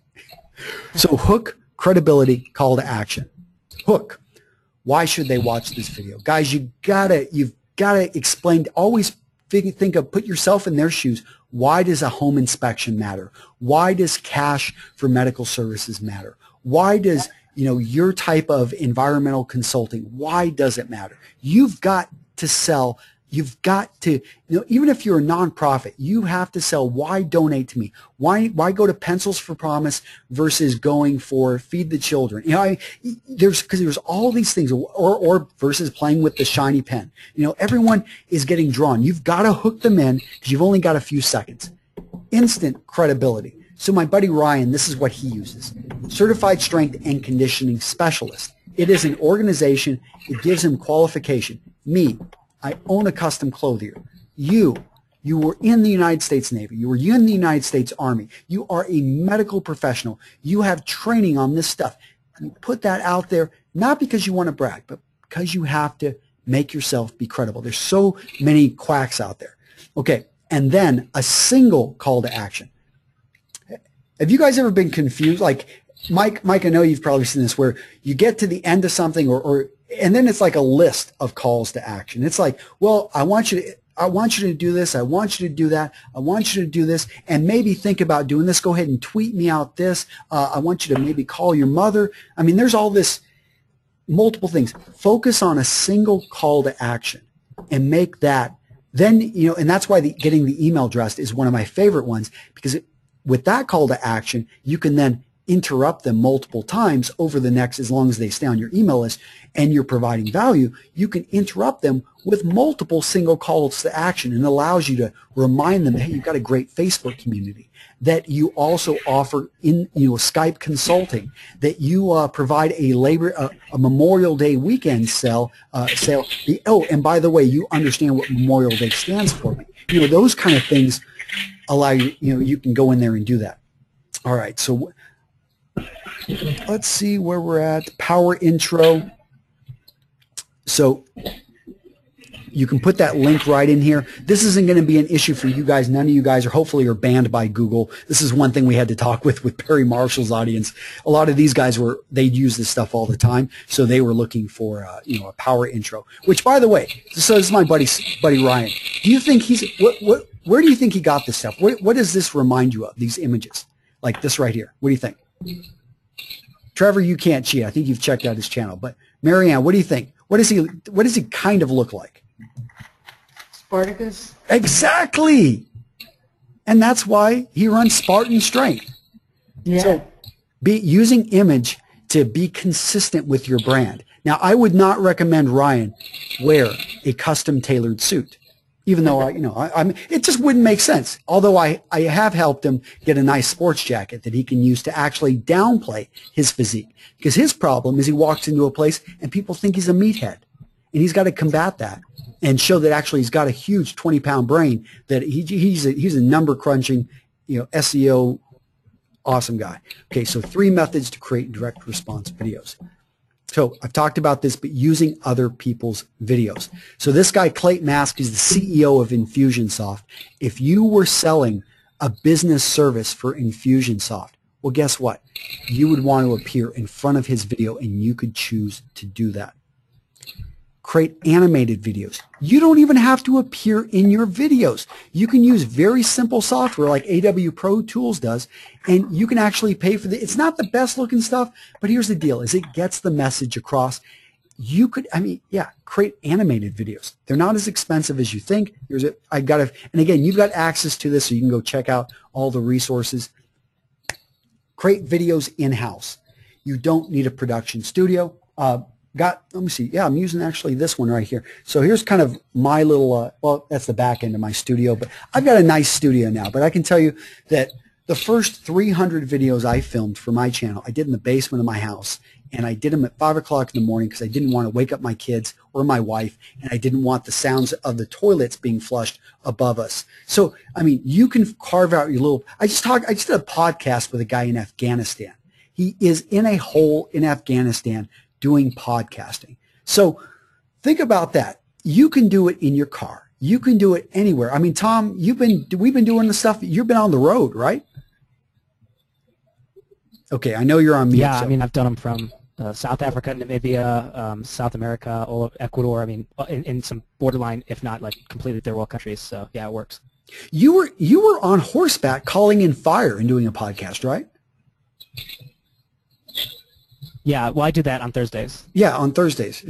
So hook, credibility, call to action. Hook. Why should they watch this video? Guys, you gotta, you've got to explain, always think of, put yourself in their shoes. Why does a home inspection matter? Why does cash for medical services matter? Why does, you know, your type of environmental consulting, why does it matter? You've got to sell. You've got to, you know, even if you're a nonprofit, you have to sell why donate to me. Why why go to Pencils for Promise versus going for Feed the Children? You know, I, there's because there's all these things, or or versus playing with the shiny pen. You know, everyone is getting drawn. You've got to hook them in because you've only got a few seconds. Instant credibility. So my buddy Ryan, this is what he uses. Certified Strength and Conditioning Specialist. It is an organization. It gives him qualification. me, I own a custom clothier. You, you were in the United States Navy. You were in the United States Army. You are a medical professional. You have training on this stuff. You put that out there, not because you want to brag, but because you have to make yourself be credible. There's so many quacks out there. Okay, and then a single call to action. Have you guys ever been confused? Like, Mike, Mike, I know you've probably seen this where you get to the end of something or, or and then it's like a list of calls to action. It's like, well, I want you to, I want you to do this. I want you to do that. I want you to do this and maybe think about doing this. Go ahead and tweet me out this. Uh, I want you to maybe call your mother. I mean, there's all this multiple things. Focus on a single call to action and make that then, you know, and that's why the, getting the email address is one of my favorite ones because it, with that call to action, you can then interrupt them multiple times over the next, as long as they stay on your email list and you're providing value, you can interrupt them with multiple single calls to action and allows you to remind them, hey, you've got a great Facebook community, that you also offer in, you know, Skype consulting, that you uh, provide a labor, uh, a Memorial Day weekend sale, uh, sale. Oh, and by the way, you understand what Memorial Day stands for. You know, those kind of things allow you, you know, you can go in there and do that. All right, so let's see where we're at. Power intro. So you can put that link right in here. This isn't going to be an issue for you guys. None of you guys are hopefully are banned by Google. This is one thing we had to talk with with Perry Marshall's audience. A lot of these guys were, they use this stuff all the time, so they were looking for uh, you know, a power intro. Which, by the way, so this is my buddy buddy Ryan. Do you think he's what what where do you think he got this stuff? What what does this remind you of? These images like this right here. What do you think? Trevor, you can't cheat. I think you've checked out his channel. But Marianne, what do you think? What does he what does he kind of look like? Spartacus? Exactly. And that's why he runs Spartan Strength. Yeah. So be using image to be consistent with your brand. Now, I would not recommend Ryan wear a custom tailored suit. Even though I, you know, I, I'm, it just wouldn't make sense. Although I, I have helped him get a nice sports jacket that he can use to actually downplay his physique. Because his problem is he walks into a place and people think he's a meathead. And he's got to combat that and show that actually he's got a huge twenty pound brain, that he, he's a, he's a number crunching, you know, S E O awesome guy. Okay, so three methods to create direct response videos. So I've talked about this, but using other people's videos. So this guy, Clayton Mask, is the C E O of Infusionsoft. If you were selling a business service for Infusionsoft, well, guess what? You would want to appear in front of his video, and you could choose to do that. Create animated videos. You don't even have to appear in your videos. You can use very simple software like A W Pro Tools does, and you can actually pay for the, it's not the best looking stuff, but here's the deal, is it gets the message across. You could, I mean, yeah, create animated videos. They're not as expensive as you think. Here's it. I got to, and again, you've got access to this, so you can go check out all the resources. Create videos in-house. You don't need a production studio. Uh, Got, let me see, yeah, I'm using actually this one right here. So here's kind of my little, uh, well, that's the back end of my studio, but I've got a nice studio now. But I can tell you that the first three hundred videos I filmed for my channel, I did in the basement of my house, and I did them at five o'clock in the morning because I didn't want to wake up my kids or my wife, and I didn't want the sounds of the toilets being flushed above us. So, I mean, you can carve out your little, I just talked, I just did a podcast with a guy in Afghanistan. He is in a hole in Afghanistan doing podcasting. So think about that. You can do it in your car. You can do it anywhere. I mean, Tom, you've been, we've been doing the stuff, you've been on the road, right? Okay, I know you're on mute. Yeah, so. I mean, I've done them from uh, South Africa, Namibia, um, South America, all of Ecuador. I mean, in, in some borderline, if not like completely third world countries. So yeah, it works. You were, you were on horseback calling in fire and doing a podcast, right? Yeah, well, I do that on Thursdays. Yeah, on Thursdays.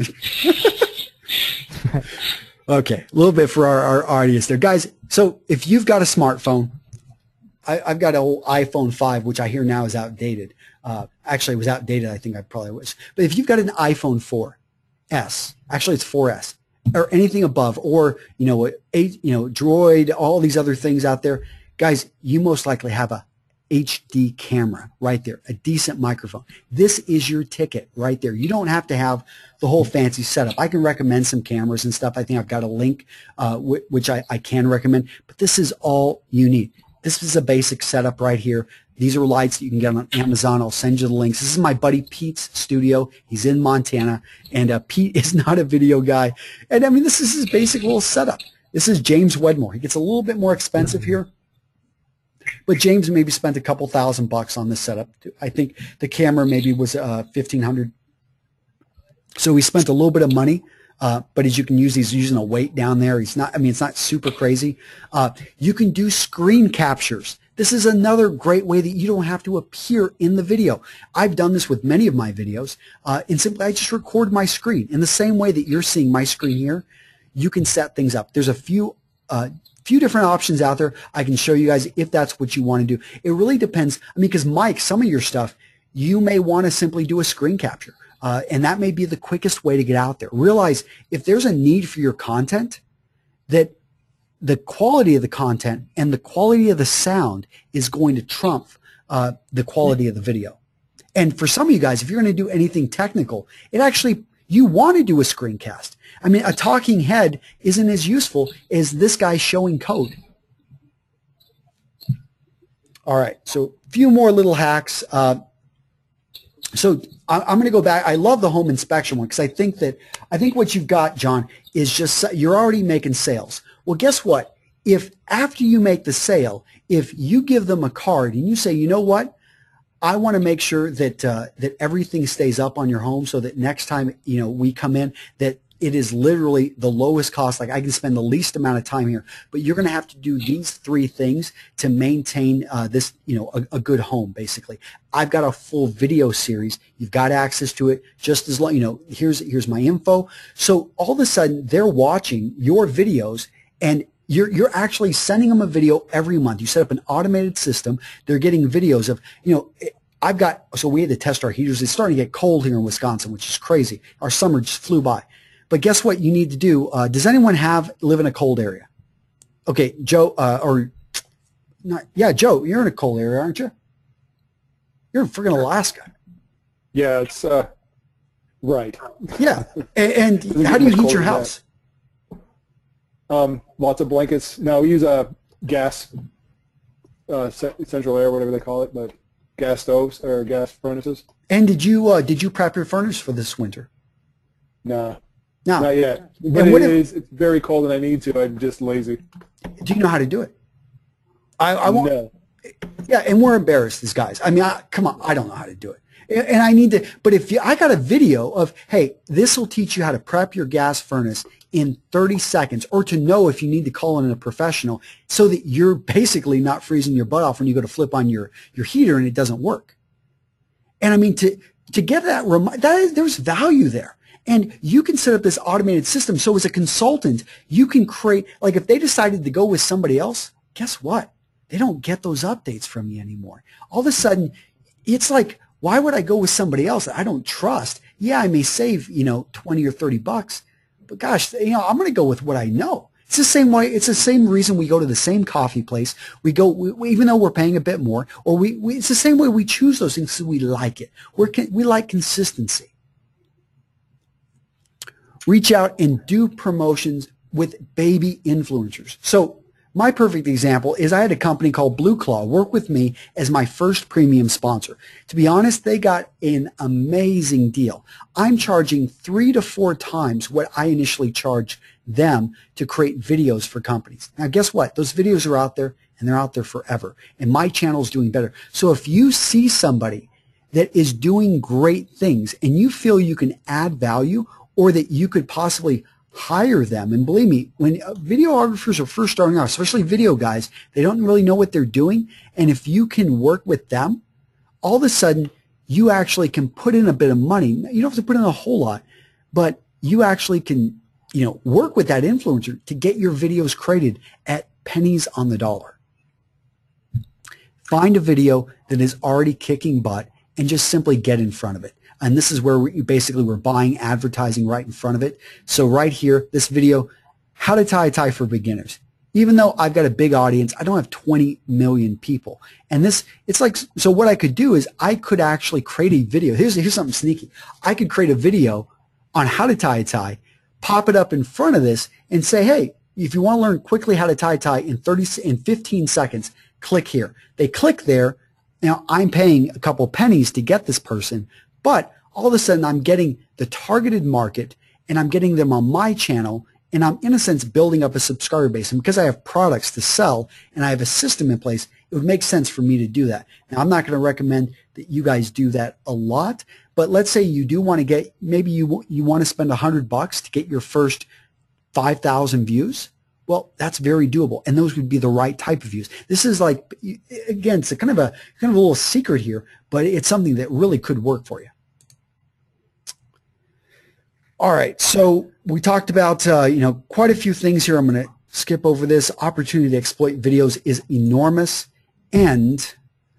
Okay, a little bit for our, our audience there. Guys, so if you've got a smartphone, I, I've got an old iPhone five, which I hear now is outdated. Uh, actually, it was outdated, I think I probably was. But if you've got an iPhone four S, actually it's four S, or anything above, or, you know, eight, you know, Droid, all these other things out there, guys, you most likely have a H D camera right there, a decent microphone. This is your ticket right there. You don't have to have the whole fancy setup. I can recommend some cameras and stuff. I think I've got a link uh, which I, I can recommend, but this is all you need. This is a basic setup right here. These are lights that you can get on Amazon. I'll send you the links. This is my buddy Pete's studio. He's in Montana, and uh, Pete is not a video guy. And I mean, this is his basic little setup. This is James Wedmore. He gets a little bit more expensive here. But James maybe spent a couple thousand bucks on this setup. I think the camera maybe was uh, fifteen hundred. So he spent a little bit of money, uh, but as you can use, he's using a weight down there. He's not. I mean, it's not super crazy. Uh, you can do screen captures. This is another great way that you don't have to appear in the video. I've done this with many of my videos. Uh, and simply, I just record my screen in the same way that you're seeing my screen here. You can set things up. There's a few. Uh, few different options out there. I can show you guys if that's what you want to do. It really depends. I mean, because Mike, some of your stuff, you may want to simply do a screen capture. Uh, and that may be the quickest way to get out there. Realize if there's a need for your content, that the quality of the content and the quality of the sound is going to trump uh, the quality of the video. And for some of you guys, if you're going to do anything technical, it actually, you want to do a screencast. I mean, a talking head isn't as useful as this guy showing code. All right, so a few more little hacks. Uh, so I, I'm going to go back. I love the home inspection one because I think that I think what you've got, John, is just you're already making sales. Well, guess what? If after you make the sale, if you give them a card and you say, you know what? I want to make sure that uh, that everything stays up on your home so that next time you know we come in that it is literally the lowest cost. Like I can spend the least amount of time here, but you're going to have to do these three things to maintain uh, this, you know, a, a good home. Basically, I've got a full video series. You've got access to it just as long. You know, here's here's my info. So all of a sudden, they're watching your videos, and you're you're actually sending them a video every month. You set up an automated system. They're getting videos of, you know. I've got so we had to test our heaters. It's starting to get cold here in Wisconsin, which is crazy. Our summer just flew by. But guess what you need to do? Uh, does anyone have live in a cold area? Okay, Joe, uh, or not? Yeah, Joe, you're in a cold area, aren't you? You're in friggin' Alaska. Yeah, it's uh, right. Yeah, and, and how do you heat your house? Um, lots of blankets. No, we use a gas, uh, central air, whatever they call it, but gas stoves or gas furnaces. And did you uh, did you prep your furnace for this winter? No. No. Not yet. But it is, it's very cold and I need to. I'm just lazy. Do you know how to do it? I, I won't. No. Yeah, and we're embarrassed as guys. I mean, I, come on, I don't know how to do it. And I need to, but if you, I got a video of, hey, this will teach you how to prep your gas furnace in thirty seconds, or to know if you need to call in a professional so that you're basically not freezing your butt off when you go to flip on your, your heater and it doesn't work. And I mean, to, to get that, that is, there's value there. And you can set up this automated system. So as a consultant, you can create, like if they decided to go with somebody else, guess what? They don't get those updates from you anymore. All of a sudden, it's like, why would I go with somebody else that I don't trust? Yeah, I may save, you know, twenty or thirty bucks, but gosh, you know, I'm going to go with what I know. It's the same way. It's the same reason we go to the same coffee place. We go, we, even though we're paying a bit more, or we, we, it's the same way we choose those things because we like it. We're, we like consistency. Reach out and do promotions with baby influencers. So my perfect example is I had a company called Blue Claw work with me as my first premium sponsor. To be honest, they got an amazing deal. I'm charging three to four times what I initially charged them to create videos for companies. Now, guess what? Those videos are out there, and they're out there forever. And my channel is doing better. So if you see somebody that is doing great things and you feel you can add value, or that you could possibly hire them. And believe me, when videographers are first starting out, especially video guys, they don't really know what they're doing. And if you can work with them, all of a sudden you actually can put in a bit of money. You don't have to put in a whole lot, but you actually can, you know, work with that influencer to get your videos created at pennies on the dollar. Find a video that is already kicking butt and just simply get in front of it. And this is where we basically we're buying advertising right in front of it. So right here, this video, how to tie a tie for beginners. Even though I've got a big audience, I don't have twenty million people. And this, it's like, so what I could do is I could actually create a video. Here's, here's something sneaky. I could create a video on how to tie a tie, pop it up in front of this and say, hey, if you want to learn quickly how to tie a tie in thirty, in fifteen seconds, click here. They click there. Now I'm paying a couple pennies to get this person, but all of a sudden I'm getting the targeted market and I'm getting them on my channel, and I'm in a sense building up a subscriber base. And because I have products to sell and I have a system in place, it would make sense for me to do that. Now I'm not going to recommend that you guys do that a lot, but let's say you do want to get, maybe you you want to spend a hundred bucks to get your first five thousand views. Well, that's very doable, and those would be the right type of views. This is like, again, it's a kind of a kind of a little secret here, but it's something that really could work for you. All right, so we talked about uh, you know, quite a few things here. I'm going to skip over this. Opportunity to exploit videos is enormous, and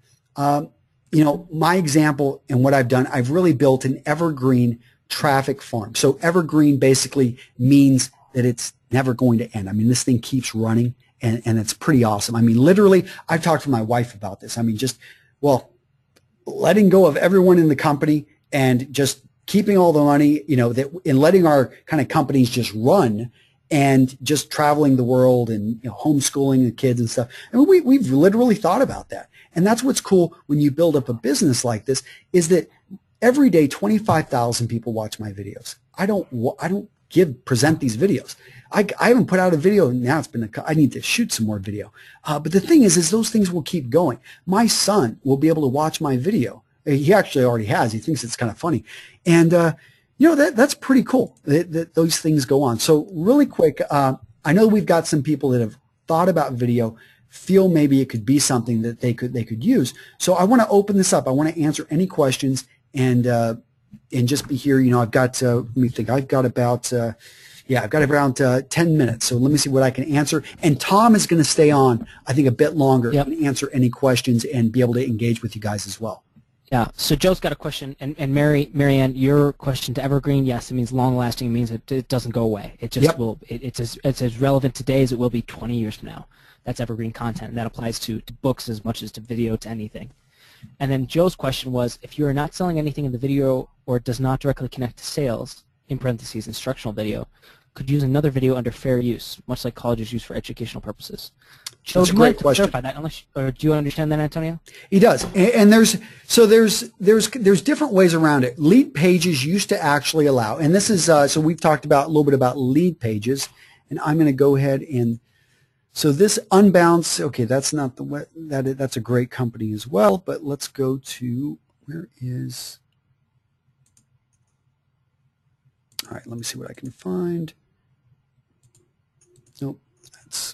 um, you know, my example and what I've done, I've really built an evergreen traffic farm. So evergreen basically means that it's never going to end. I mean, this thing keeps running, and, and it's pretty awesome. I mean, literally, I've talked to my wife about this. I mean, just, well, letting go of everyone in the company and just keeping all the money, you know, that and letting our kind of companies just run and just traveling the world and, you know, homeschooling the kids and stuff. I mean, we, we've literally thought about that. And that's what's cool when you build up a business like this, is that every day twenty-five thousand people watch my videos. I don't, I don't give, present these videos. I, I haven't put out a video now. It's been a, I need to shoot some more video. Uh, but the thing is, is those things will keep going. My son will be able to watch my video. He actually already has. He thinks it's kind of funny. And, uh, you know, that that's pretty cool that, that those things go on. So really quick, uh, I know we've got some people that have thought about video, feel maybe it could be something that they could they could use. So I want to open this up. I want to answer any questions and uh, and just be here. You know, I've got, uh, let me think, I've got about, uh, yeah, I've got around uh, ten minutes. So let me see what I can answer. And Tom is going to stay on, I think, a bit longer yep. and answer any questions and be able to engage with you guys as well. Yeah, so Joe's got a question, and, and Mary, Marianne, your question to evergreen, yes, it means long-lasting. It means it, it doesn't go away. It just yep. will. It, it's as it's as relevant today as it will be twenty years from now. That's evergreen content, and that applies to, to books as much as to video, to anything. And then Joe's question was, if you are not selling anything in the video or does not directly connect to sales, in parentheses, instructional video, could you use another video under fair use, much like colleges use for educational purposes? Joe, That's a great question. Clarify that, unless, or do you understand that, Antonio? He does, and, and there's so there's there's there's different ways around it. Lead pages used to actually allow, and this is uh, so we've talked about a little bit about lead pages, and I'm going to go ahead and so this Unbounce. Okay, that's not the that that's a great company as well, but let's go to where is. All right, let me see what I can find. Nope, that's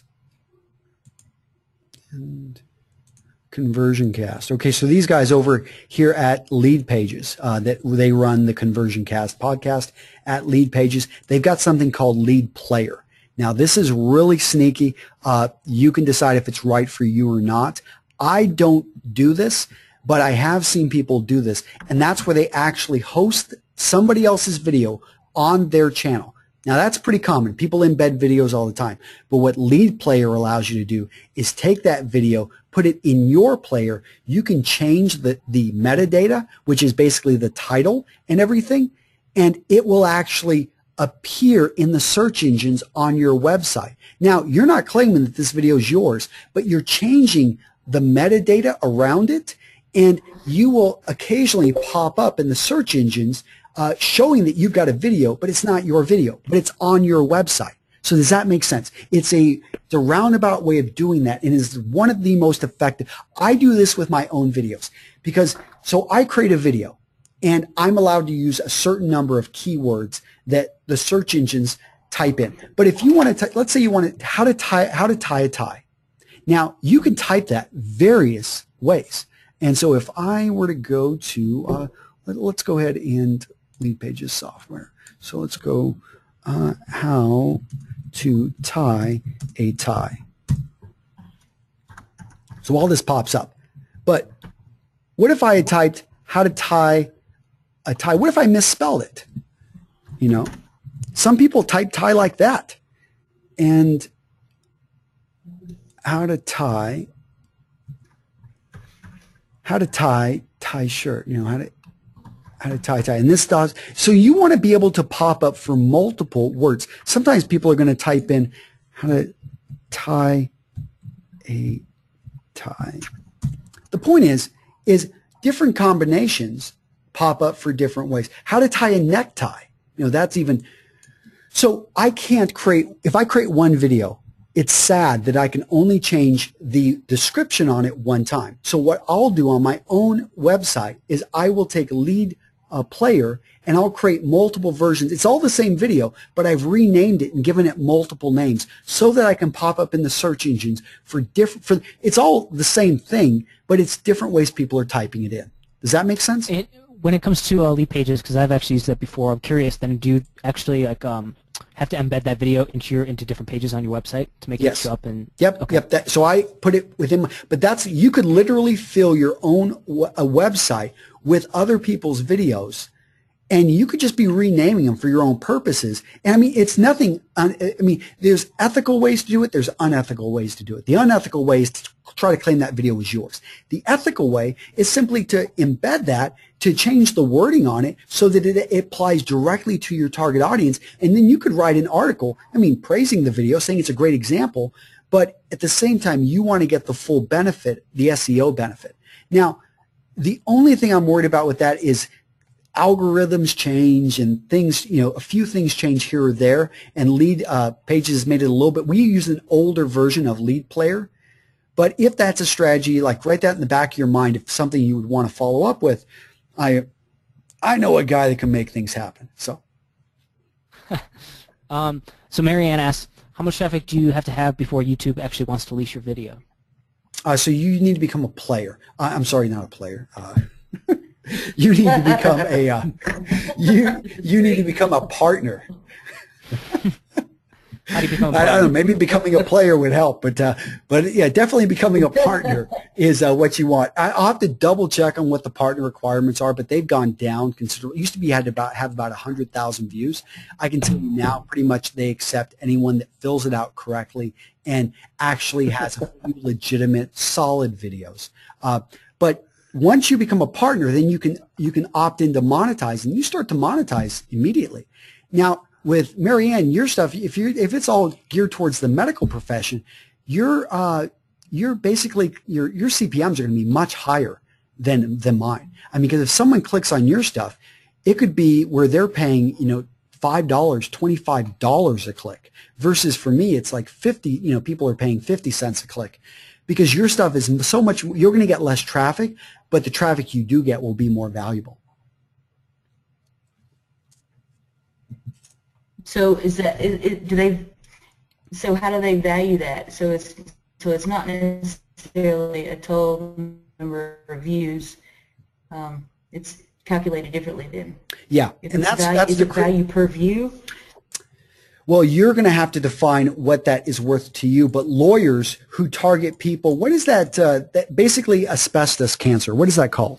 and Conversion Cast. Okay, so these guys over here at Lead Pages, uh, that they run the Conversion Cast podcast at Lead Pages. They've got something called Lead Player. Now, this is really sneaky. Uh, you can decide if it's right for you or not. I don't do this, but I have seen people do this, and that's where they actually host somebody else's video on their channel. Now, that's pretty common. People embed videos all the time. But what Lead Player allows you to do is take that video, put it in your player. You can change the, the metadata, which is basically the title and everything, and it will actually appear in the search engines on your website. Now, you're not claiming that this video is yours, but you're changing the metadata around it, and you will occasionally pop up in the search engines Uh, showing that you've got a video, but it's not your video, but it's on your website. So does that make sense? It's a, it's a roundabout way of doing that, and is one of the most effective. I do this with my own videos because, so I create a video, and I'm allowed to use a certain number of keywords that the search engines type in. But if you want to, let's say you want to, how to tie, how to tie a tie. Now, you can type that various ways. And so if I were to go to, uh, let, let's go ahead and Lead Pages software. So let's go uh, how to tie a tie. So all this pops up. But what if I had typed how to tie a tie? What if I misspelled it? You know, some people type tie like that. And how to tie, how to tie, tie shirt, you know, how to, how to tie, tie. And this does, so you want to be able to pop up for multiple words. Sometimes people are going to type in how to tie a tie. The point is, is different combinations pop up for different ways. How to tie a necktie. You know, that's even, so I can't create, if I create one video, it's sad that I can only change the description on it one time. So what I'll do on my own website is I will take lead uh, player and I'll create multiple versions. It's all the same video, but I've renamed it and given it multiple names so that I can pop up in the search engines for different, for, it's all the same thing, but it's different ways people are typing it in. Does that make sense? It, when it comes to uh, lead pages, because I've actually used that before, I'm curious, then do you actually like um, have to embed that video into your into different pages on your website to make yes. it show up? And Yep, okay. yep. That, so I put it within my, but that's, you could literally fill your own w a website with other people's videos, and you could just be renaming them for your own purposes. And I mean, it's nothing, un, I mean, there's ethical ways to do it, there's unethical ways to do it. The unethical way is to try to claim that video was yours. The ethical way is simply to embed that, to change the wording on it so that it, it applies directly to your target audience. And then you could write an article, I mean, praising the video, saying it's a great example, but at the same time, you want to get the full benefit, the S E O benefit. Now, the only thing I'm worried about with that is algorithms change and things, you know, a few things change here or there, and lead uh, pages made it a little bit, we use an older version of lead player. But if that's a strategy, like write that in the back of your mind, if something you would want to follow up with, I I know a guy that can make things happen. So, um, so Marianne asks, how much traffic do you have to have before YouTube actually wants to lease your video? Uh, so you need to become a player. Uh, I'm sorry, not a player. Uh, you need to become a uh, you you need to become a partner. How do you become a I, partner? I don't know. Maybe becoming a player would help, but uh, but yeah, definitely becoming a partner is uh, what you want. I, I'll have to double check on what the partner requirements are, but they've gone down considerably. It used to be you had to about have about a hundred thousand views. I can tell you now, pretty much they accept anyone that fills it out correctly and actually has legitimate, solid videos. Uh, but once you become a partner, then you can you can opt in to monetize, and you start to monetize immediately. Now, with Marianne, your stuff, if you if it's all geared towards the medical profession, you're uh, you're basically your your C P Ms are going to be much higher than than mine. I mean, because if someone clicks on your stuff, it could be where they're paying, you know, five dollars, twenty-five dollars a click, versus for me, it's like fifty. You know, people are paying fifty cents a click, because your stuff is so much. You're going to get less traffic, but the traffic you do get will be more valuable. So is that, it, it, do they, so how do they value that? So it's, so it's not necessarily a total number of views. Um, it's calculated differently then. Yeah, If and it's that's, value, that's is the it value per view? Well, you're going to have to define what that is worth to you, but lawyers who target people, what is that, uh, that basically asbestos cancer, what is that called?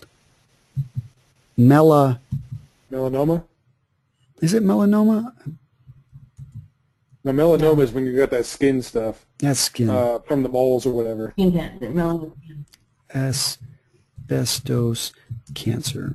Mela, Melanoma? is it melanoma? No, melanoma is when you got that skin stuff That's skin. uh, from the moles or whatever. Asbestos cancer.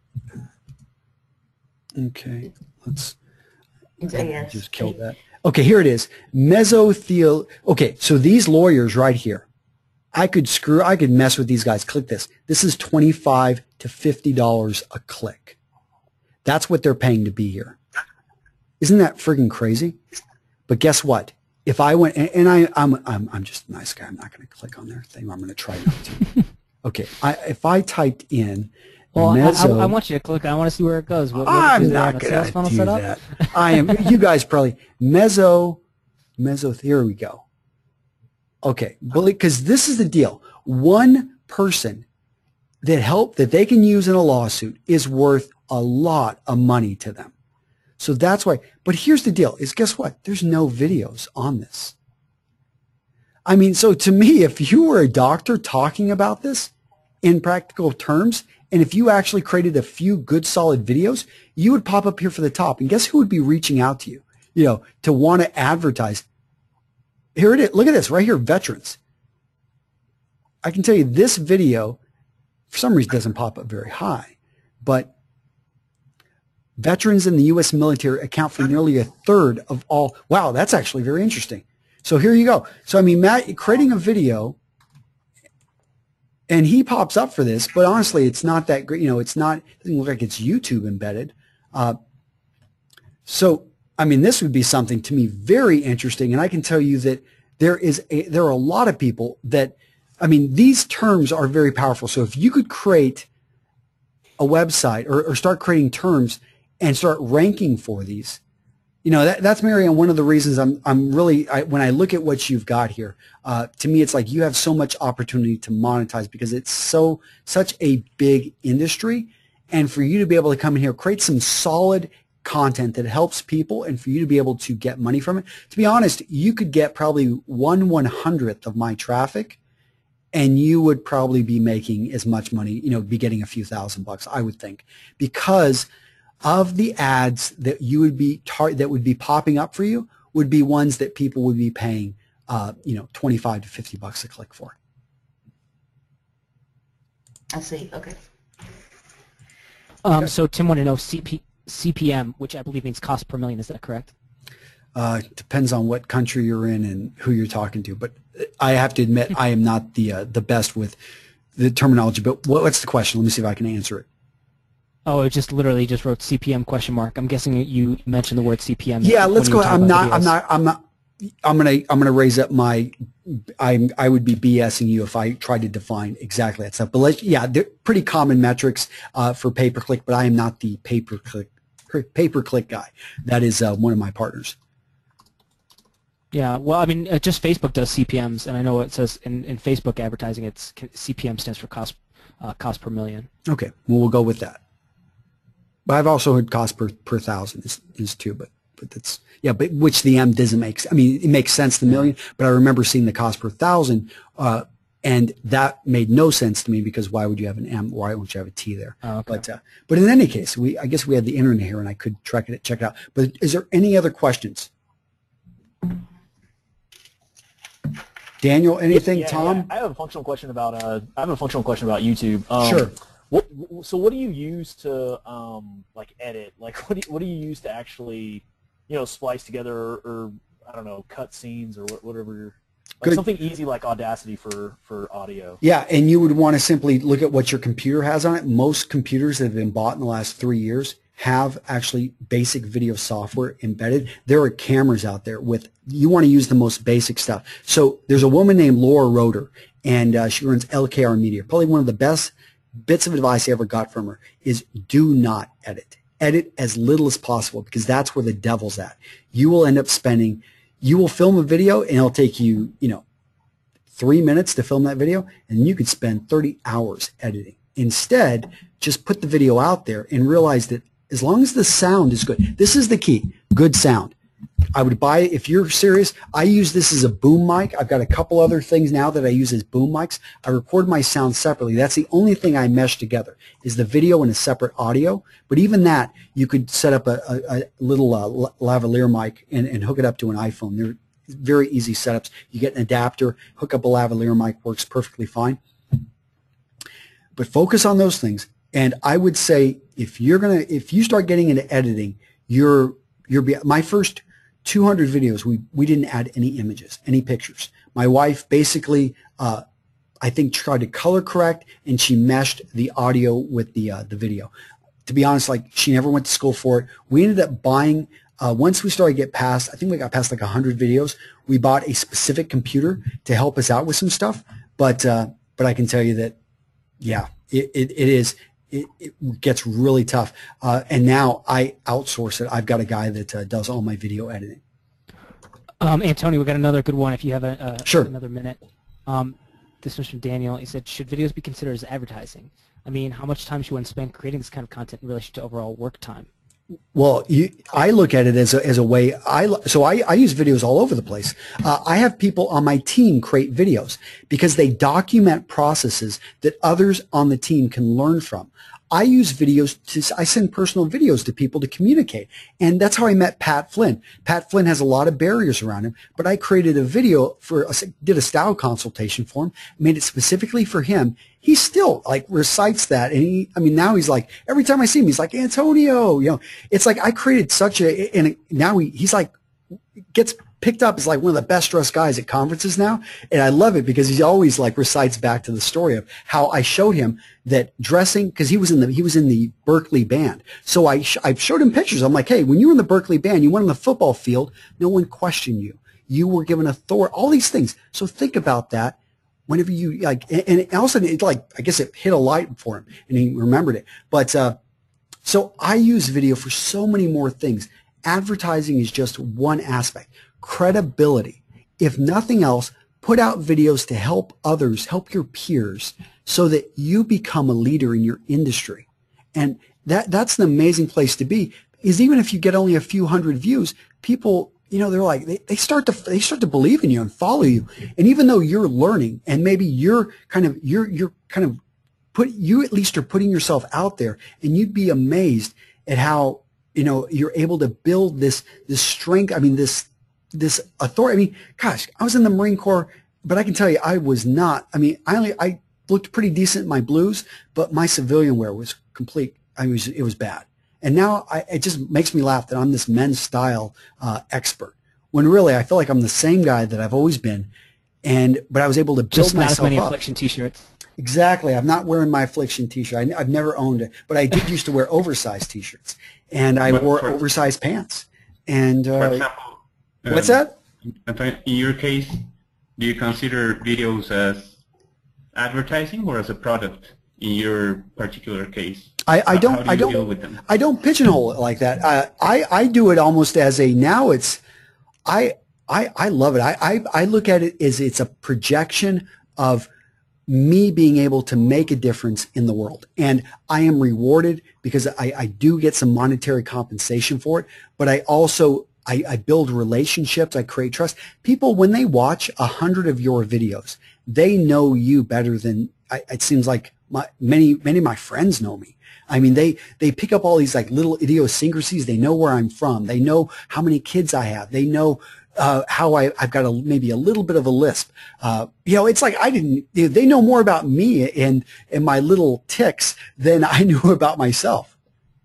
Okay, let's I just killed that. Okay, here it is. Mesothelial. Okay, so these lawyers right here, I could screw, I could mess with these guys. Click this. This is twenty-five to fifty dollars a click. That's what they're paying to be here. Isn't that friggin' crazy? But guess what? If I went, and, and I, I'm, I'm, I'm just a nice guy. I'm not going to click on their thing. I'm going to try not to. Okay, I, if I typed in Well, meso, I, I want you to click. I want to see where it goes. What, what, I'm is there not a going sales to funnel do set up? that. I am. You guys probably meso, meso. Here we go. Okay, because this is the deal. One person that help that they can use in a lawsuit is worth a lot of money to them. So that's why. But here's the deal: is guess what? There's no videos on this. I mean, so to me, if you were a doctor talking about this in practical terms, and if you actually created a few good solid videos, you would pop up here for the top. And guess who would be reaching out to you, you know, to want to advertise? Here it is. Look at this right here, veterans. I can tell you this video, for some reason, doesn't pop up very high, but veterans in the U S military account for nearly a third of all. Wow, that's actually very interesting. So here you go. So, I mean, Matt, creating a video, and he pops up for this, but honestly, it's not that great. You know, it's not, it doesn't look like it's YouTube embedded. Uh, so, I mean, this would be something to me very interesting, and I can tell you that there is a, there are a lot of people that, I mean, these terms are very powerful. So if you could create a website or, or start creating terms and start ranking for these, you know, that, that's, Marianne, one of the reasons I'm, I'm really, I, when I look at what you've got here, uh, to me, it's like you have so much opportunity to monetize because it's so, such a big industry. And for you to be able to come in here, create some solid content that helps people, and for you to be able to get money from it, to be honest, you could get probably one one hundredth of my traffic, and you would probably be making as much money, you know, be getting a few thousand bucks, I would think, because of the ads that you would be tar that would be popping up for you would be ones that people would be paying, uh, you know, twenty-five to fifty bucks a click for. I see. Okay. Um, Okay. So Tim wanted to know C P, C P M, which I believe means cost per million. Is that correct? Uh, depends on what country you're in and who you're talking to. But I have to admit, I am not the uh, the best with the terminology. But what, what's the question? Let me see if I can answer it. Oh, it just literally just wrote C P M question mark. I'm guessing you mentioned the word C P M. Yeah, let's when you go. were talking I'm about not. I'm videos. not. I'm not. I'm gonna. I'm gonna raise up my. I'm. I would be BSing you if I tried to define exactly that stuff. But let's. Yeah, they're pretty common metrics uh, for pay per click. But I am not the pay per click pay per click guy. That is uh, one of my partners. Yeah, well, I mean, uh, just Facebook does C P Ms, and I know it says in, in Facebook advertising, it's C P M stands for cost uh, cost per million. Okay, well, we'll go with that. But I've also heard cost per per thousand is, is too, but but that's yeah, but which the M doesn't make. I mean, it makes sense the million, but I remember seeing the cost per thousand, uh, and that made no sense to me because why would you have an M? Why won't you have a T there? Oh, okay. But uh, but in any case, we I guess we had the internet here, and I could track it check it out. But is there any other questions? Daniel, anything? Yeah, Tom? yeah. I have a functional question about uh, I have a functional question about YouTube. Um, Sure. What so what do you use to um, like edit? Like what do you, what do you use to actually, you know, splice together or, or I don't know, cut scenes or whatever? Like Good. something easy like Audacity for for audio. Yeah, and you would want to simply look at what your computer has on it. Most computers that have been bought in the last three years have actually basic video software embedded. There are cameras out there with, you want to use the most basic stuff. So there's a woman named Laura Roeder, and uh, she runs L K R Media. Probably one of the best bits of advice I ever got from her is do not edit. Edit as little as possible because that's where the devil's at. You will end up spending, you will film a video and it'll take you, you know, three minutes to film that video, and you could spend thirty hours editing. Instead, just put the video out there and realize that as long as the sound is good, this is the key, good sound. I would buy it if you're serious. I use this as a boom mic. I've got a couple other things now that I use as boom mics. I record my sound separately. That's the only thing I mesh together is the video and a separate audio. But even that, you could set up a, a, a little uh, lavalier mic and, and hook it up to an iPhone. They're very easy setups. You get an adapter, hook up a lavalier mic, works perfectly fine. But focus on those things. And I would say if you're gonna, if you start getting into editing, you're you're my first two hundred videos. We we didn't add any images, any pictures. My wife basically, uh, I think, tried to color correct, and she meshed the audio with the uh, the video. To be honest, like she never went to school for it. We ended up buying. Uh, once we started to get past, I think we got past like one hundred videos. We bought a specific computer to help us out with some stuff. But uh, but I can tell you that, yeah, it it, it is. It, it gets really tough. Uh, and now I outsource it. I've got a guy that uh, does all my video editing. Um, Antonio, we got another good one if you have a, a Sure. another minute. Um, this was from Daniel. He said, should videos be considered as advertising? I mean, how much time should one spend creating this kind of content in relation to overall work time? Well, you, I look at it as a, as a way, I, so I, I use videos all over the place. Uh, I have people on my team create videos because they document processes that others on the team can learn from. I use videos to, I send personal videos to people to communicate. And that's how I met Pat Flynn. Pat Flynn has a lot of barriers around him, but I created a video for, a, did a style consultation for him, made it specifically for him. He still like recites that. And he, I mean, now he's like, every time I see him, he's like, Antonio, you know, it's like I created such a, and now he, he's like, gets picked up as like one of the best dressed guys at conferences now. And I love it because he always like recites back to the story of how I showed him that dressing, because he was in the, he was in the Berkeley band. So I, sh- I showed him pictures. I'm like, hey, when you were in the Berkeley band, you went on the football field, no one questioned you. You were given authority, all these things. So think about that whenever you like, and, and all of a sudden it like, I guess it hit a light for him and he remembered it. But, uh, so I use video for so many more things. Advertising is just one aspect. Credibility. If nothing else, put out videos to help others, help your peers so that you become a leader in your industry. And that that's an amazing place to be, is even if you get only a few hundred views, people, you know, they're like, they, they start to, they start to believe in you and follow you. And even though you're learning and maybe you're kind of, you're, you're kind of put, you at least are putting yourself out there, and you'd be amazed at how, you know, you're able to build this, this strength. I mean, this, this authority. I mean, gosh, I was in the Marine Corps, but I can tell you, I was not, I mean, I only, I looked pretty decent in my blues, but my civilian wear was complete. I was, it was bad. And now I, it just makes me laugh that I'm this men's style uh, expert, when really I feel like I'm the same guy that I've always been. And, but I was able to build just myself not as many up. Affliction t-shirts. Exactly. I'm not wearing my Affliction t-shirt. I, I've never owned it, but I did used to wear oversized t-shirts, and I But wore for- oversized pants. And uh, For example, what's um, that? Antonio, in your case, do you consider videos as advertising or as a product in your particular case? I, I How- don't. how do I you don't. deal with them? I don't pigeonhole it like that. Uh, I I do it almost as a now. It's I I I love it. I I, I look at it as it's a projection of me being able to make a difference in the world. And I am rewarded because I, I do get some monetary compensation for it, but I also, I, I build relationships, I create trust. People, when they watch a hundred of your videos, they know you better than, I, it seems like my, many, many of my friends know me. I mean, they, they pick up all these like little idiosyncrasies. They know where I'm from. They know how many kids I have. They know Uh, how I, I've got a, maybe a little bit of a lisp. Uh, you know, it's like I didn't, they know more about me and, and my little tics than I knew about myself.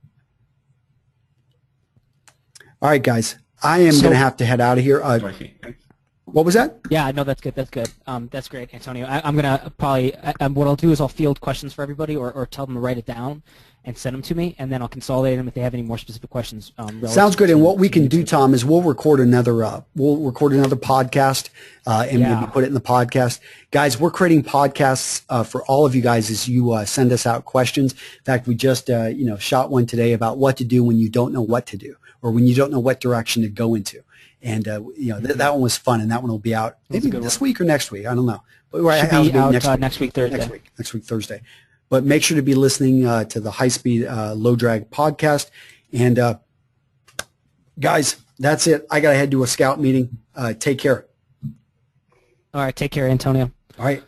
All right, guys, I am So- going to have to head out of here. Uh, I see. what was that? Yeah, no, that's good. That's good. Um, that's great, Antonio. I, I'm gonna probably I, I, what I'll do is I'll field questions for everybody, or, or tell them to write it down and send them to me, and then I'll consolidate them if they have any more specific questions. Um, relative Sounds good. to- And what we to can do, YouTube. Tom, is we'll record another uh, we'll record another podcast uh, and Yeah. maybe put it in the podcast. Guys, we're creating podcasts uh, for all of you guys as you uh, send us out questions. In fact, we just uh, you know shot one today about what to do when you don't know what to do, or when you don't know what direction to go into. And uh, you know th- that one was fun, and that one will be out was a maybe good this one. week or next week. I don't know. But we're- Should I was be gonna out next uh, week. next week Thursday. Next week, next week Thursday. But make sure to be listening uh, to the High Speed uh, Low Drag podcast. And uh, guys, that's it. I got to head to a scout meeting. Uh, take care. All right, take care, Antonio. All right.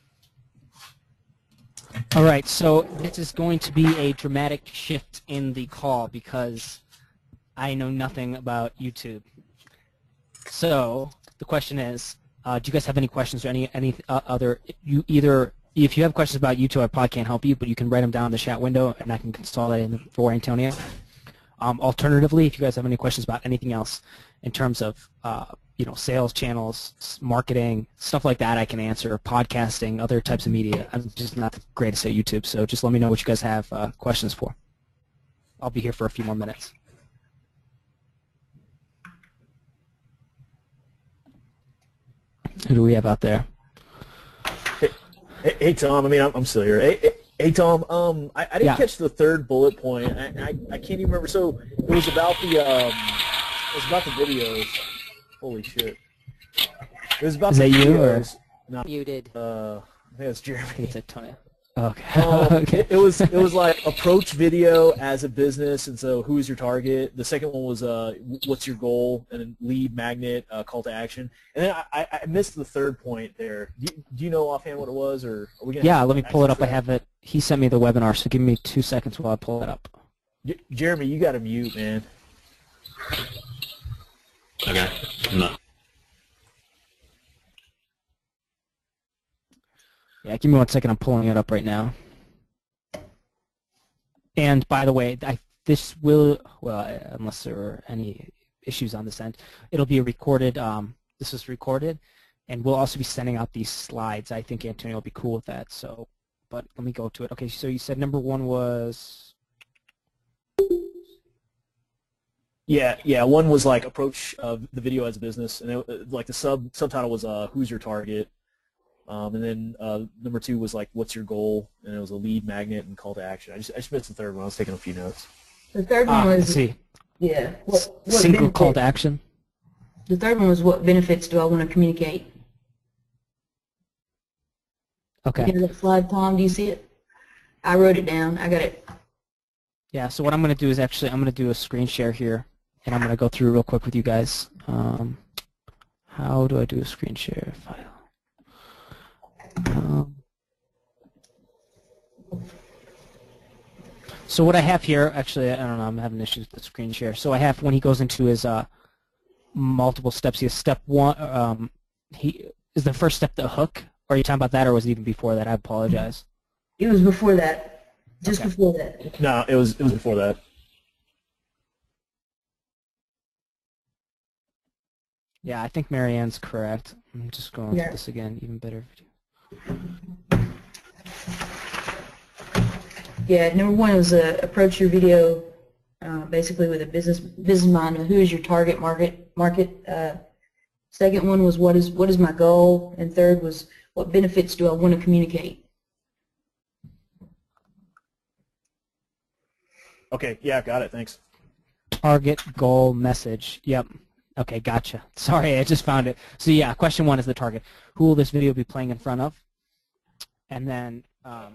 All right, so this is going to be a dramatic shift in the call because I know nothing about YouTube. So the question is, uh, do you guys have any questions or any any uh, other? You either if you have questions about YouTube, I probably can't help you, but you can write them down in the chat window, and I can consolidate them for Antonio. Um, alternatively, if you guys have any questions about anything else in terms of uh, you know sales channels, s- marketing, stuff like that, I can answer. Podcasting, other types of media. I'm just not the greatest at YouTube, so just let me know what you guys have uh, questions for. I'll be here for a few more minutes. Who do we have out there? Hey, hey Tom, I mean, I'm, I'm still here. Hey, hey, hey Tom, um, I, I didn't Yeah. catch the third bullet point. I, I, I can't even remember. So it was about the um, it was about the videos. Holy shit! It was about Is the that you, or- videos. Not, Muted. uh, I think that's I think Jeremy. it's Antonio. Okay. Um, okay. it, it was it was like approach video as a business, and so who is your target? The second one was uh, what's your goal, and then lead magnet, uh, call to action. And then I, I missed the third point there. Do you, do you know offhand what it was, or are we gonna Yeah, let me pull it up. I that? have it. He sent me the webinar, so give me two seconds while I pull it up. J Jeremy, you got to mute, man. Okay. No. Yeah, give me one second. I'm pulling it up right now. And by the way, I, this will, well, unless there are any issues on this end, it'll be recorded. Um, this is recorded, and we'll also be sending out these slides. I think Antonio will be cool with that. So, but let me go to it. Okay, so you said number one was. Yeah, yeah. One was like approach uh, the video as a business, and it, like the sub subtitle was uh, who's your target. Um, and then uh, number two was like, what's your goal? And it was a lead magnet and call to action. I just, I just missed the third one. I was taking a few notes. The third one Ah, was, let's see. yeah. What, what Single benefit- call to action. The third one was what benefits do I want to communicate? Okay. You know that slide, Tom? Do you see it? I wrote it down. I got it. Yeah, so what I'm going to do is actually, I'm going to do a screen share here, and I'm going to go through real quick with you guys. Um, how do I do a screen share file? Um, so what I have here, actually, I don't know, I'm having issues with the screen share. So I have, when he goes into his uh, multiple steps, he has step one, um, he is the first step the hook? Or are you talking about that, or was it even before that? I apologize. It was before that. Just Okay. before that. No, it was it was before that. Yeah, I think Marianne's correct. I'm just going Yeah. through this again, even better video. Yeah, number one was uh, approach your video uh, basically with a business business mind of who is your target market. market. Uh, second one was what is what is my goal, and third was what benefits do I want to communicate. Okay, yeah, got it. Thanks. Target, goal, message. Yep. Okay, gotcha. Sorry, I just found it. So yeah, question one is the target. Who will this video be playing in front of? And then um,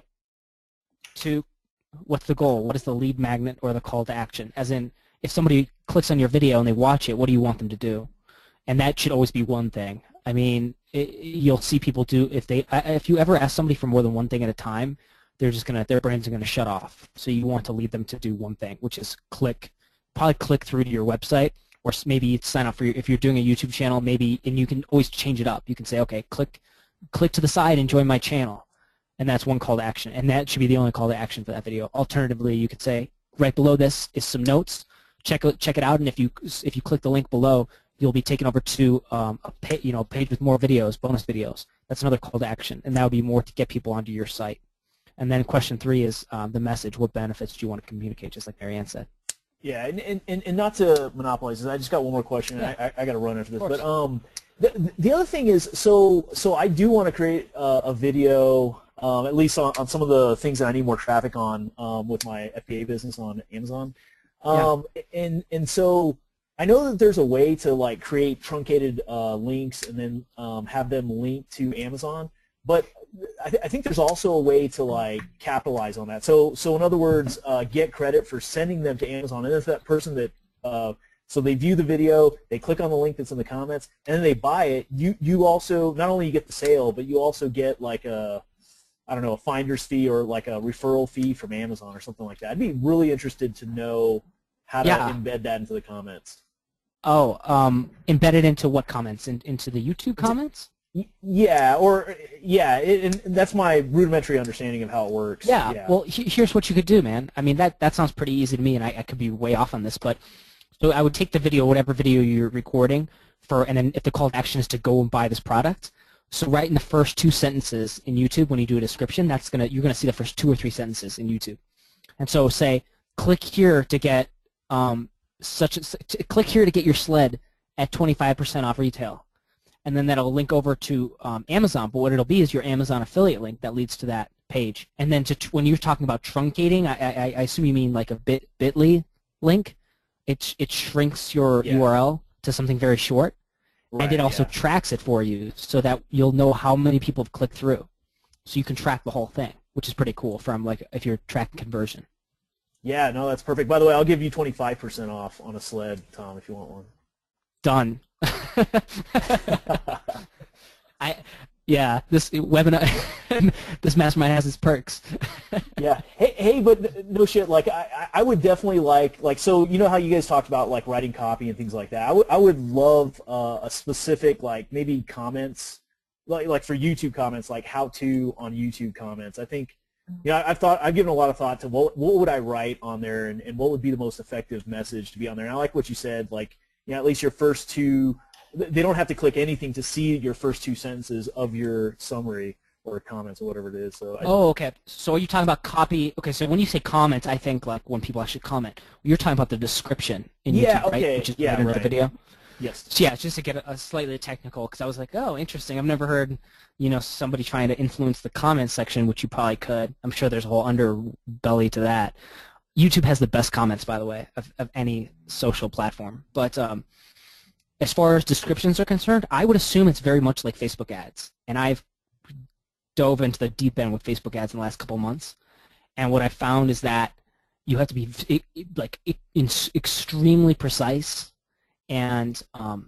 two, what's the goal? What is the lead magnet or the call to action? As in, if somebody clicks on your video and they watch it, what do you want them to do? And that should always be one thing. I mean, it, you'll see people do, if they, if you ever ask somebody for more than one thing at a time, they're just gonna, their brains are gonna shut off. So you want to lead them to do one thing, which is click, probably click through to your website, or maybe sign up for your, if you're doing a YouTube channel, maybe, and you can always change it up. You can say, okay, click, click to the side and join my channel, and that's one call to action, and that should be the only call to action for that video. Alternatively, you could say, right below this is some notes. Check it, check it out, and if you if you click the link below, you'll be taken over to um, a pay, you know page with more videos, bonus videos. That's another call to action, and that would be more to get people onto your site. And then question three is um, the message. What benefits do you want to communicate? Just like Marianne said. Yeah, and, and, and not to monopolize this, I just got one more question. Yeah. I, I, I got to run after this. But um, the, the other thing is, so so I do want to create uh, a video, um, at least on, on some of the things that I need more traffic on um, with my F B A business on Amazon. Um, yeah. And and so I know that there's a way to like create truncated uh, links and then um, have them link to Amazon, but I, th I think there's also a way to like capitalize on that. So, so in other words, uh, get credit for sending them to Amazon. And if that person that, uh, so they view the video, they click on the link that's in the comments, and then they buy it. You, you also not only you get the sale, but you also get like a, I don't know, a finder's fee or like a referral fee from Amazon or something like that. I'd be really interested to know how to Yeah. embed that into the comments. Oh, um, embedded into what comments? In, into the YouTube comments? Yeah, or yeah, it, and that's my rudimentary understanding of how it works. Yeah. yeah. Well, he, here's what you could do, man. I mean, that that sounds pretty easy to me, and I, I could be way off on this, but so I would take the video, whatever video you're recording, for, and then if the call to action is to go and buy this product, so right in the first two sentences in YouTube, when you do a description, that's gonna you're gonna see the first two or three sentences in YouTube, and so say, click here to get um such a, to, click here to get your sled at twenty-five percent off retail. And then that'll link over to um, Amazon. But what it'll be is your Amazon affiliate link that leads to that page. And then to tr when you're talking about truncating, I, I, I assume you mean like a bit bit.ly link. It it shrinks your Yeah. U R L to something very short, Right, and it also yeah. tracks it for you so that you'll know how many people have clicked through. So you can track the whole thing. which is pretty cool from like if you're tracking conversion. Yeah, no, that's perfect. By the way, I'll give you twenty-five percent off on a sled, Tom, if you want one. Done. I, yeah, this webinar, this mastermind has its perks. Yeah. Hey, hey, but no shit. Like, I, I would definitely like, like, so you know how you guys talked about like writing copy and things like that. I would, I would love uh, a specific like maybe comments, like, like for YouTube comments, like how to on YouTube comments. I think, you know, I've thought, I've given a lot of thought to what, what would I write on there, and, and what would be the most effective message to be on there. And I like what you said, like, you know, at least your first two. They don't have to click anything to see your first two sentences of your summary or comments or whatever it is. So. I, oh, okay. So are you talking about copy? Okay, so when you say comments, I think like when people actually comment, you're talking about the description in yeah, YouTube, okay. right? Which is yeah, right under right. the video. Yes. So yeah, it's just to get a, a slightly technical, because I was like, oh, interesting. I've never heard, you know, somebody trying to influence the comment section, which you probably could. I'm sure there's a whole underbelly to that. YouTube has the best comments, by the way, of, of any social platform. But um, as far as descriptions are concerned, I would assume it's very much like Facebook ads. And I've dove into the deep end with Facebook ads in the last couple months. And what I found is that you have to be it, it, like it, in, extremely precise and um,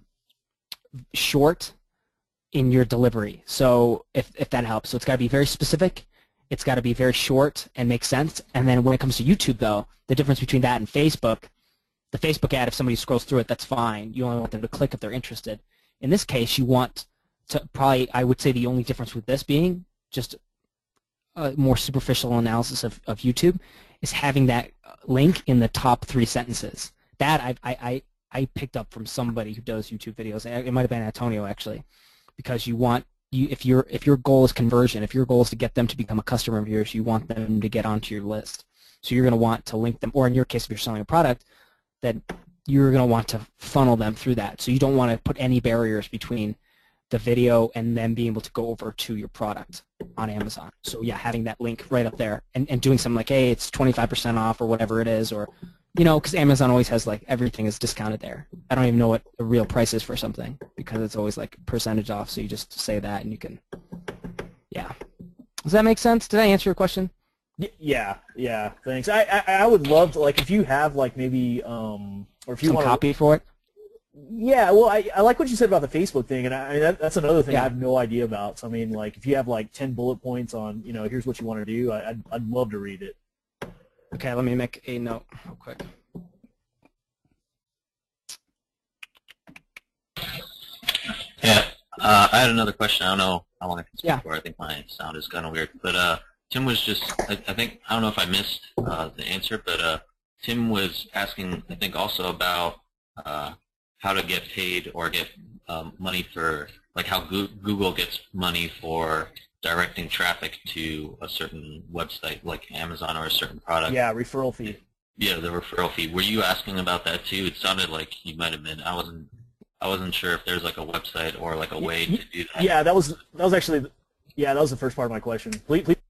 short in your delivery. So if, if that helps. So it's got to be very specific. It's got to be very short and make sense. And then when it comes to YouTube, though, the difference between that and Facebook, the Facebook ad, if somebody scrolls through it, that's fine. You only want them to click if they're interested. In this case, you want to probably, I would say the only difference with this being just a more superficial analysis of, of YouTube is having that link in the top three sentences. That I, I, I, I picked up from somebody who does YouTube videos. It might have been Antonio, actually, because you want, you, if, your, if your goal is conversion, if your goal is to get them to become a customer of yours, you want them to get onto your list. So you're going to want to link them, or in your case, if you're selling a product, then you're going to want to funnel them through that. So you don't want to put any barriers between the video and then being able to go over to your product on Amazon. So yeah, having that link right up there and, and doing something like, hey, it's twenty-five percent off or whatever it is, or, you know, because Amazon always has like everything is discounted there. I don't even know what the real price is for something because it's always like percentage off. So you just say that and you can, yeah. Does that make sense? Did I answer your question? Yeah, yeah, thanks. I, I I would love to, like, if you have like maybe um or if you Some want copy for it. Yeah, well, I, I like what you said about the Facebook thing, and I, I mean that, that's another thing Yeah. I have no idea about. So I mean, like, if you have like ten bullet points on, you know, here's what you want to do, I, I'd I'd love to read it. Okay, let me make a note real quick. Yeah, uh, I had another question. I don't know how long I can speak Yeah. for. I think my sound is kind of weird. But uh, Tim was just, I, I think, I don't know if I missed uh, the answer, but uh, Tim was asking, I think, also about uh, how to get paid or get um, money for, like how Goo- Google gets money for directing traffic to a certain website, like Amazon or a certain product. Yeah, referral fee. Yeah, the referral fee. Were you asking about that too? It sounded like you might have been. I wasn't. I wasn't sure if there's like a website or like a way to do that. Yeah, that was that was actually, yeah, that was the first part of my question. Please, please.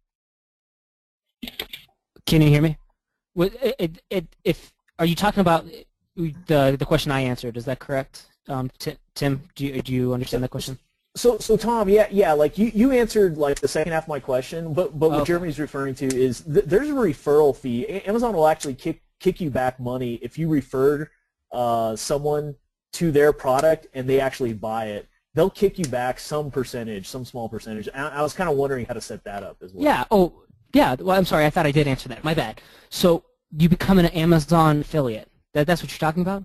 Can you hear me? What- It, it, it, if are you talking about the the question I answered? Is that correct, um, Ti- Tim? Do you do you understand that question? So, so Tom, yeah, yeah, like you, you answered like the second half of my question, but but what Okay. Jeremy's referring to is th- there's a referral fee. A- Amazon will actually kick kick you back money if you referred uh, someone to their product and they actually buy it. They'll kick you back some percentage, some small percentage. I, I was kind of wondering how to set that up as well. Yeah. Oh, yeah. Well, I'm sorry. I thought I did answer that. My bad. So you become an Amazon affiliate. That that's what you're talking about?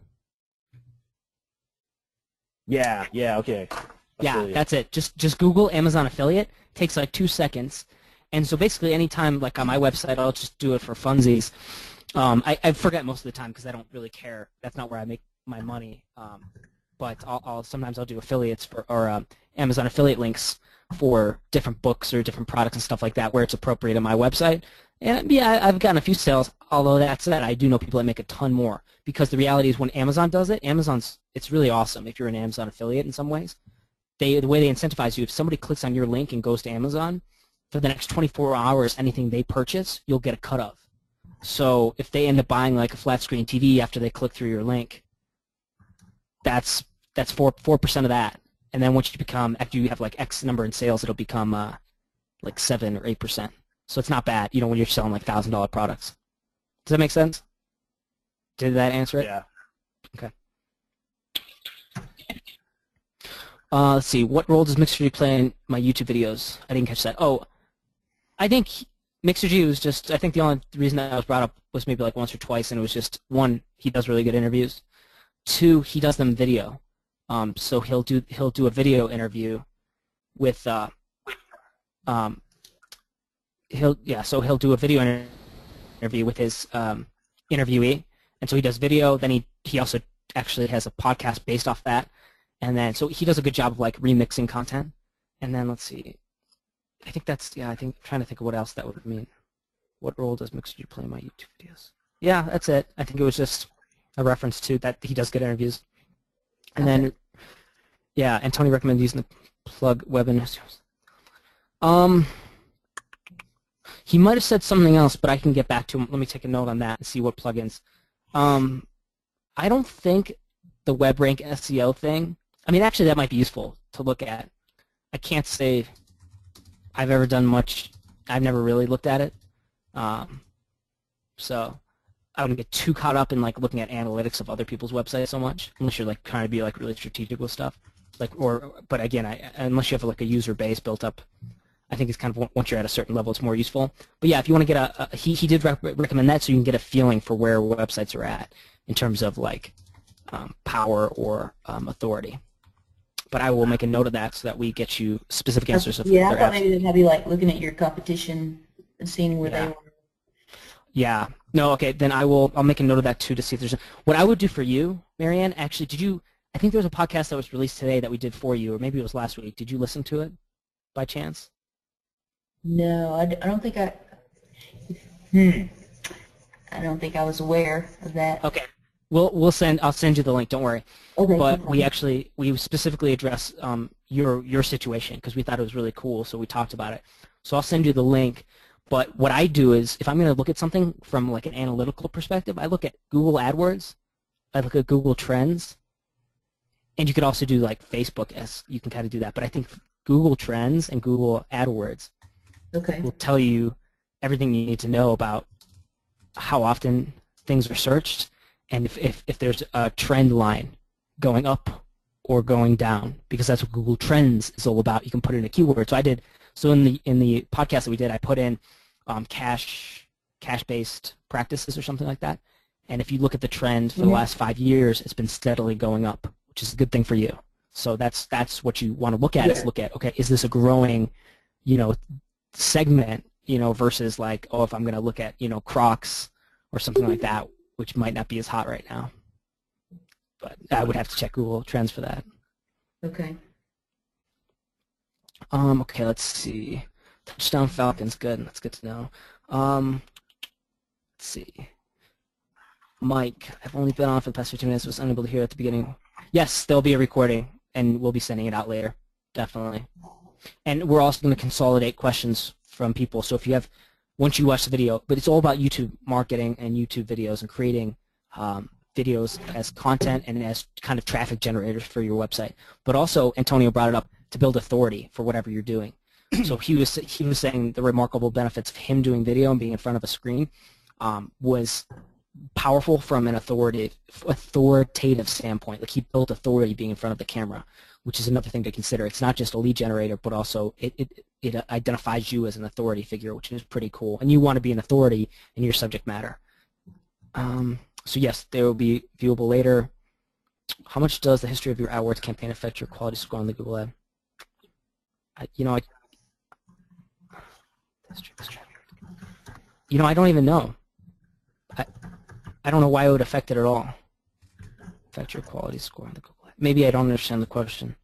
Yeah, yeah, okay. Yeah, Affiliate. that's it. Just just Google Amazon affiliate. Takes like two seconds. And so basically, anytime like on my website, I'll just do it for funsies. Um, I, I forget most of the time because I don't really care. That's not where I make my money. Um, but I'll, I'll sometimes I'll do affiliates for or um, Amazon affiliate links for different books or different products and stuff like that where it's appropriate on my website. And yeah, I- I've gotten a few sales. Although that said, I do know people that make a ton more because the reality is when Amazon does it, Amazon's it's really awesome if you're an Amazon affiliate in some ways. They the way they incentivize you, if somebody clicks on your link and goes to Amazon, for the next twenty-four hours, anything they purchase, you'll get a cut of. So if they end up buying like a flat screen T V after they click through your link, that's that's four four percent of that. And then once you become after you have like X number in sales, it'll become uh, like seven or eight percent. So it's not bad, you know, when you're selling like one thousand dollar products. Does that make sense? Did that answer it? Yeah. Okay. Uh, let's see. What role does Mixergy play in my YouTube videos? I didn't catch that. Oh, I think Mixergy was just, I think the only reason that I was brought up was maybe like once or twice, and it was just, one, he does really good interviews. Two, he does them video. Um, so he'll do he'll do a video interview with, uh, um, he'll, yeah, so he'll do a video inter interview with his um, interviewee, and so he does video, then he, he also actually has a podcast based off that. And then, so he does a good job of like remixing content. And then let's see, I think that's, yeah, I think, I'm trying to think of what else that would mean. What role does Mixergy play in my YouTube videos? Yeah, that's it. I think it was just a reference to that he does good interviews. And okay. then, yeah, and Tony recommended using the plug webinar. Um, he might have said something else, but I can get back to him. Let me take a note on that and see what plugins. Um, I don't think the WebRank S E O thing, I mean, actually, that might be useful to look at. I can't say I've ever done much. I've never really looked at it. Um, so I wouldn't get too caught up in like looking at analytics of other people's websites so much, unless you're like trying to be like really strategic with stuff. Like, or, but again, I, unless you have like a user base built up, I think it's kind of once you're at a certain level, it's more useful. But yeah, if you want to get a, a he he did rec recommend that, so you can get a feeling for where websites are at in terms of like um, power or um, authority. But I will make a note of that so that we get you specific answers. Of yeah, I thought maybe they'd have you like looking at your competition and seeing where yeah. they were. Yeah. No. Okay. Then I will. I'll make a note of that too to see if there's. A, what I would do for you, Marianne. Actually, did you? I think there was a podcast that was released today that we did for you, or maybe it was last week. Did you listen to it, by chance? No, I, I don't think I. Hmm. I don't think I was aware of that. Okay. We'll we'll send. I'll send you the link. Don't worry. Okay. But we actually we specifically address um, your your situation because we thought it was really cool, so we talked about it. So I'll send you the link. But what I do is, if I'm going to look at something from like an analytical perspective, I look at Google AdWords, I look at Google Trends, and you could also do like Facebook as you can kind of do that. But I think Google Trends and Google AdWords okay. will tell you everything you need to know about how often things are searched, and if, if, if there's a trend line going up or going down, because that's what Google Trends is all about. You can put in a keyword. So I did, so in the in the podcast that we did, I put in um, cache, cache-based practices or something like that. And if you look at the trend for mm-hmm. the last five years, it's been steadily going up, which is a good thing for you. So that's that's what you want to look at, yeah. is look at, okay, is this a growing, you know, segment, you know, versus like, oh, if I'm going to look at, you know, Crocs or something like that, which might not be as hot right now. But I would have to check Google Trends for that. Okay. Um, okay, let's see. Touchdown Falcons, good. That's good to know. Um, let's see. Mike, I've only been on for the past fifteen minutes. Was unable to hear at the beginning. Yes, there'll be a recording, and we'll be sending it out later, definitely. And we're also going to consolidate questions from people. So if you have, once you watch the video, but it's all about YouTube marketing and YouTube videos and creating um, videos as content and as kind of traffic generators for your website. But also, Antonio brought it up, to build authority for whatever you're doing. So he was he was saying the remarkable benefits of him doing video and being in front of a screen um, was powerful from an authoritative authoritative standpoint. Like he built authority being in front of the camera, which is another thing to consider. It's not just a lead generator, but also it it, it identifies you as an authority figure, which is pretty cool. And you want to be an authority in your subject matter. Um, so yes, they will be viewable later. How much does the history of your AdWords campaign affect your quality score on the Google Ad? I, you know, I, you know, I don't even know. I, I don't know why it would affect it at all. Affect your quality score on the Google Ad. Maybe I don't understand the question.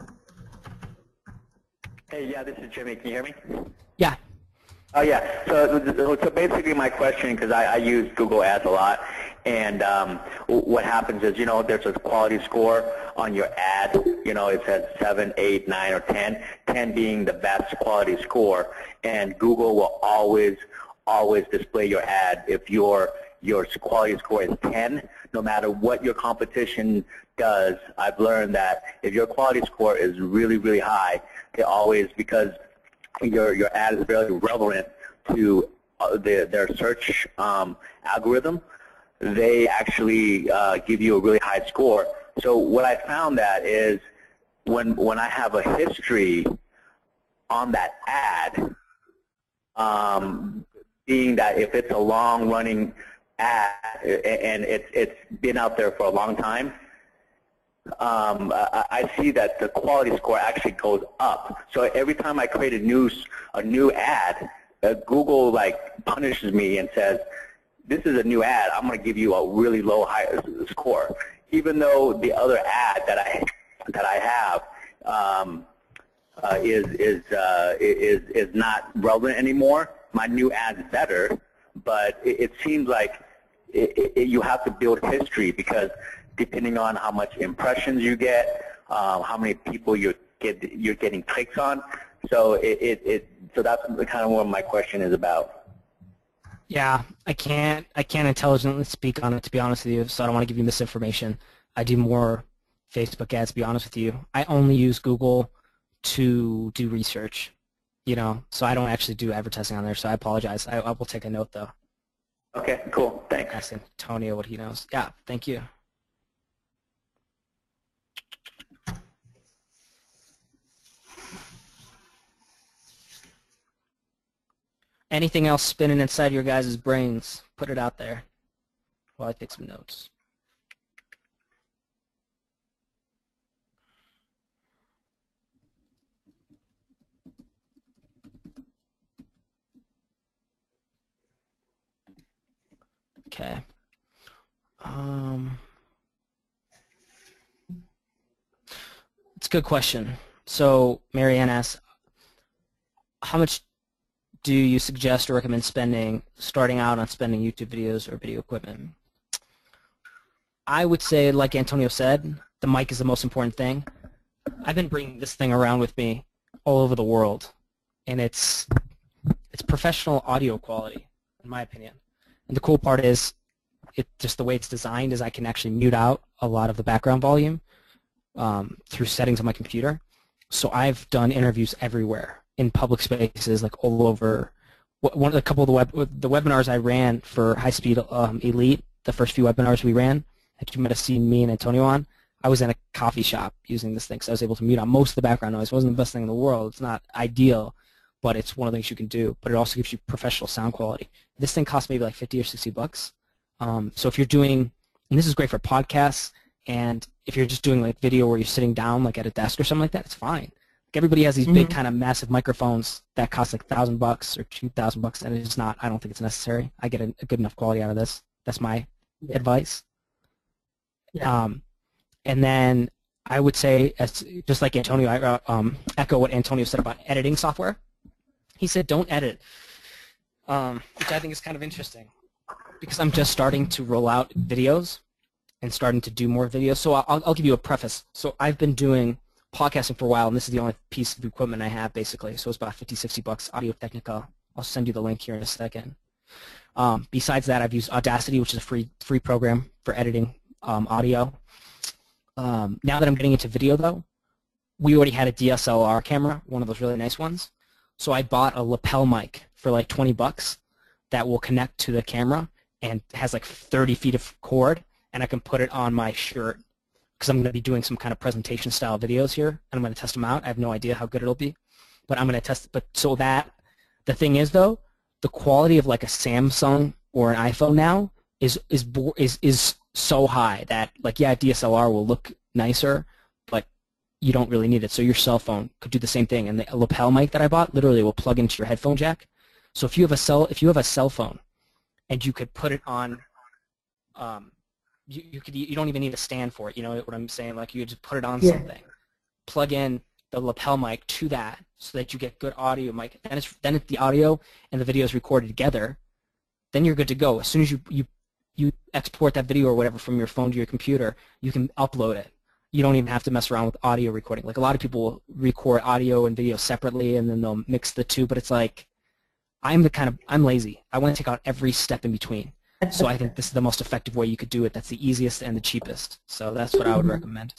Hey, yeah, this is Jimmy. Can you hear me? Yeah. Oh, yeah. So, so basically my question, because I, I use Google Ads a lot, and um, what happens is, you know, there's a quality score on your ad. You know, it says seven, eight, nine, or ten, ten being the best quality score, and Google will always, always display your ad if your your quality score is ten, no matter what your competition does. I've learned that if your quality score is really, really high, they always, because your your ad is very relevant to uh, their, their search um, algorithm, they actually uh, give you a really high score. So what I found that is when when I have a history on that ad, um, being that if it's a long-running ad and it's it's been out there for a long time, um, I, I see that the quality score actually goes up. So every time I create a new a new ad, uh, Google like punishes me and says, "This is a new ad. I'm going to give you a really low high score," even though the other ad that I that I have um, uh, is is uh, is is not relevant anymore. My new ad's better, but it, it seems like it, it, you have to build history, because depending on how much impressions you get, um, how many people you get you're getting clicks on. So it, it, it so that's kind of what my question is about. Yeah, I can't I can't intelligently speak on it, to be honest with you, so I don't want to give you misinformation. I do more Facebook ads, to be honest with you. I only use Google to do research, you know, so I don't actually do advertising on there, so I apologize. I, I will take a note, though. Okay, cool. Thanks. Ask Antonio what he knows. Yeah, thank you. Anything else spinning inside your guys' brains? Put it out there while I take some notes. Okay. Um, it's a good question. So Marianne asks, how much do you suggest or recommend spending, starting out on spending YouTube videos or video equipment? I would say, like Antonio said, the mic is the most important thing. I've been bringing this thing around with me all over the world, and it's it's professional audio quality, in my opinion. And the cool part is, it just the way it's designed is I can actually mute out a lot of the background volume um, through settings on my computer. So I've done interviews everywhere, in public spaces, like all over. One of the couple of the web the webinars I ran for High Speed um, Elite, the first few webinars we ran, that you might have seen me and Antonio on, I was in a coffee shop using this thing, so I was able to mute out most of the background noise. It wasn't the best thing in the world. It's not ideal, but it's one of the things you can do. But it also gives you professional sound quality. This thing costs maybe like fifty or sixty bucks. Um, so if you're doing, and this is great for podcasts, and if you're just doing like video where you're sitting down like at a desk or something like that, it's fine. Like everybody has these mm-hmm. big kind of massive microphones that cost like a thousand bucks or two thousand bucks, and it's not. I don't think it's necessary. I get a, a good enough quality out of this. That's my yeah. advice. Yeah. Um, and then I would say, as just like Antonio, I uh, um, echo what Antonio said about editing software. He said, don't edit, um, which I think is kind of interesting, because I'm just starting to roll out videos and starting to do more videos. So I'll, I'll give you a preface. So I've been doing podcasting for a while, and this is the only piece of equipment I have, basically. So it's about fifty, sixty bucks, Audio-Technica. I'll send you the link here in a second. Um, besides that, I've used Audacity, which is a free free program for editing um, audio. Um, now that I'm getting into video, though, we already had a D S L R camera, one of those really nice ones. So I bought a lapel mic for like twenty bucks that will connect to the camera and has like thirty feet of cord, and I can put it on my shirt, because I'm going to be doing some kind of presentation style videos here, and I'm going to test them out. I have no idea how good it'll be, but I'm going to test it. But so that, the thing is though, the quality of like a Samsung or an iPhone now is is is is so high that, like, yeah, D S L R will look nicer, but you don't really need it. So your cell phone could do the same thing. And the lapel mic that I bought literally will plug into your headphone jack. So if you have a cell if you have a cell phone, and you could put it on, um, you, you could you don't even need a stand for it. You know what I'm saying? Like, you could just put it on yeah. something, plug in the lapel mic to that, so that you get good audio mic. Then it's then it's the audio and the video is recorded together. Then you're good to go. As soon as you you you export that video or whatever from your phone to your computer, you can upload it. You don't even have to mess around with audio recording. Like, a lot of people will record audio and video separately, and then they'll mix the two. But it's like, I'm the kind of I'm lazy. I want to take out every step in between. So I think this is the most effective way you could do it. That's the easiest and the cheapest. So that's what I would recommend.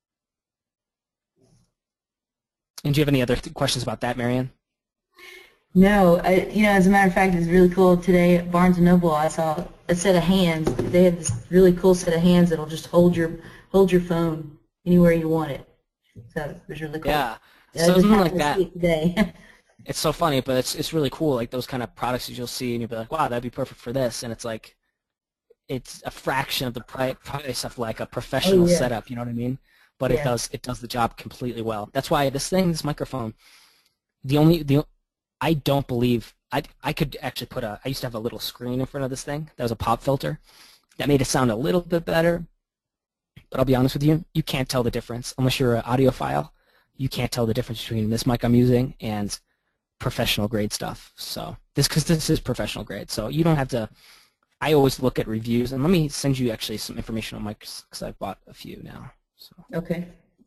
And do you have any other th questions about that, Marianne? No, I, you know, as a matter of fact, it's really cool. Today at Barnes and Noble, I saw a set of hands. They have this really cool set of hands that'll just hold your hold your phone anywhere you want it. So it was really cool. Yeah. I So just something happened like to see that. it today. It's so funny, but it's it's really cool. Like those kind of products that you'll see, and you'll be like, "Wow, that'd be perfect for this." And it's like, it's a fraction of the pri- price of like a professional Oh, yeah. setup. You know what I mean? But it Yeah. does it does the job completely well. That's why this thing, this microphone, the only the I don't believe I I could actually put a. I used to have a little screen in front of this thing. That was a pop filter. That made it sound a little bit better. But I'll be honest with you, you can't tell the difference unless you're an audiophile. You can't tell the difference between this mic I'm using and professional grade stuff. So this, because this is professional grade, so you don't have to. I always look at reviews, and let me send you actually some information on mics because I bought a few now. So. Okay.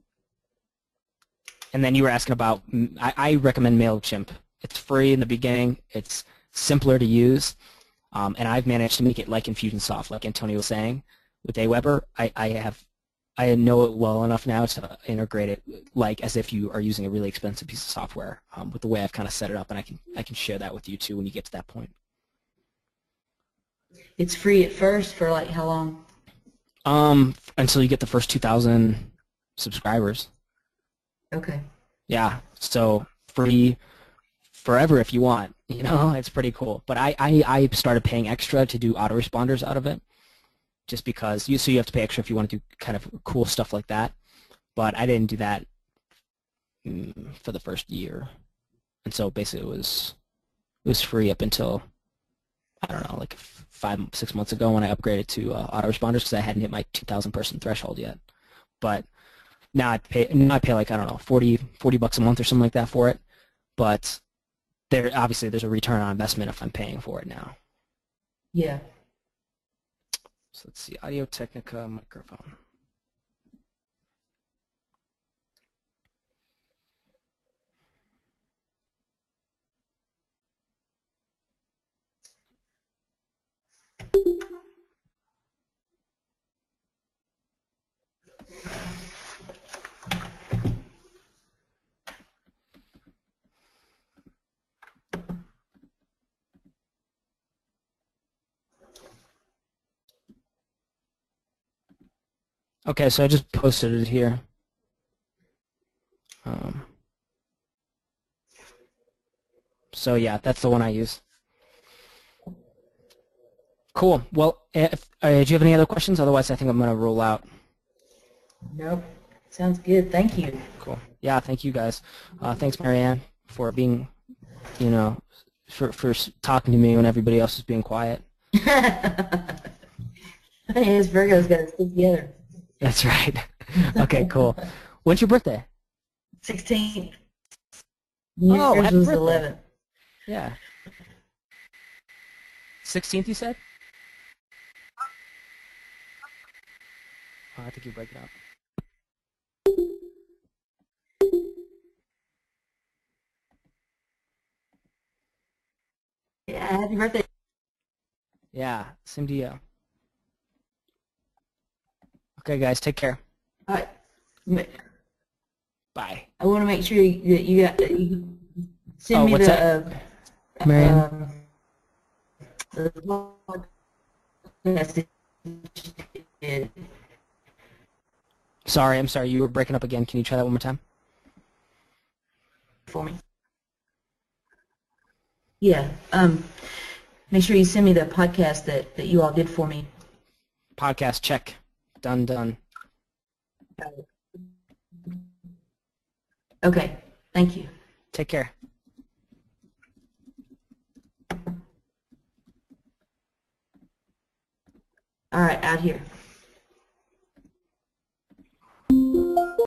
And then you were asking about. I, I recommend MailChimp. It's free in the beginning. It's simpler to use, um, and I've managed to make it like Infusionsoft, like Antonio was saying with Aweber. I, I have. I know it well enough now to integrate it like as if you are using a really expensive piece of software um, with the way I've kind of set it up, and I can I can share that with you too when you get to that point. It's free at first for like how long? Um, until you get the first two thousand subscribers. Okay. Yeah, so free forever if you want. You know, it's pretty cool. But I I, I started paying extra to do autoresponders out of it. Just because you so you have to pay extra if you want to do kind of cool stuff like that, but I didn't do that mm, for the first year, and so basically it was it was free up until I don't know like five six months ago when I upgraded to uh, autoresponders because I hadn't hit my two thousand person threshold yet. But now I pay now I pay like I don't know forty, forty bucks a month or something like that for it, but there obviously there's a return on investment if I'm paying for it now. Yeah. So let's see, Audio Technica microphone. Okay, so I just posted it here. Um, so yeah, that's the one I use. Cool. Well, if, uh, do you have any other questions? Otherwise, I think I'm going to roll out. Nope. Sounds good. Thank you. Cool. Yeah, thank you guys. Uh, thanks, Marianne, for being, you know, for, for talking to me when everybody else is being quiet. Hey, his Virgo's got to stick together. That's right. Okay, cool. When's your birthday? sixteenth. Oh, Yours happy was birthday. eleventh. Yeah. sixteenth, you said? Oh, I think you're breaking up. Yeah, happy birthday. Yeah, same to you. Okay, guys, take care. All right. Bye. I want to make sure you, that you got you send Oh, me what's the. that? Uh, Marianne? um, the podcast you did. Sorry, I'm sorry. You were breaking up again. Can you try that one more time? For me. Yeah. Um. Make sure you send me the podcast that that you all did for me. Podcast check. Done, done. Okay. Thank you. Take care. All right. Out here.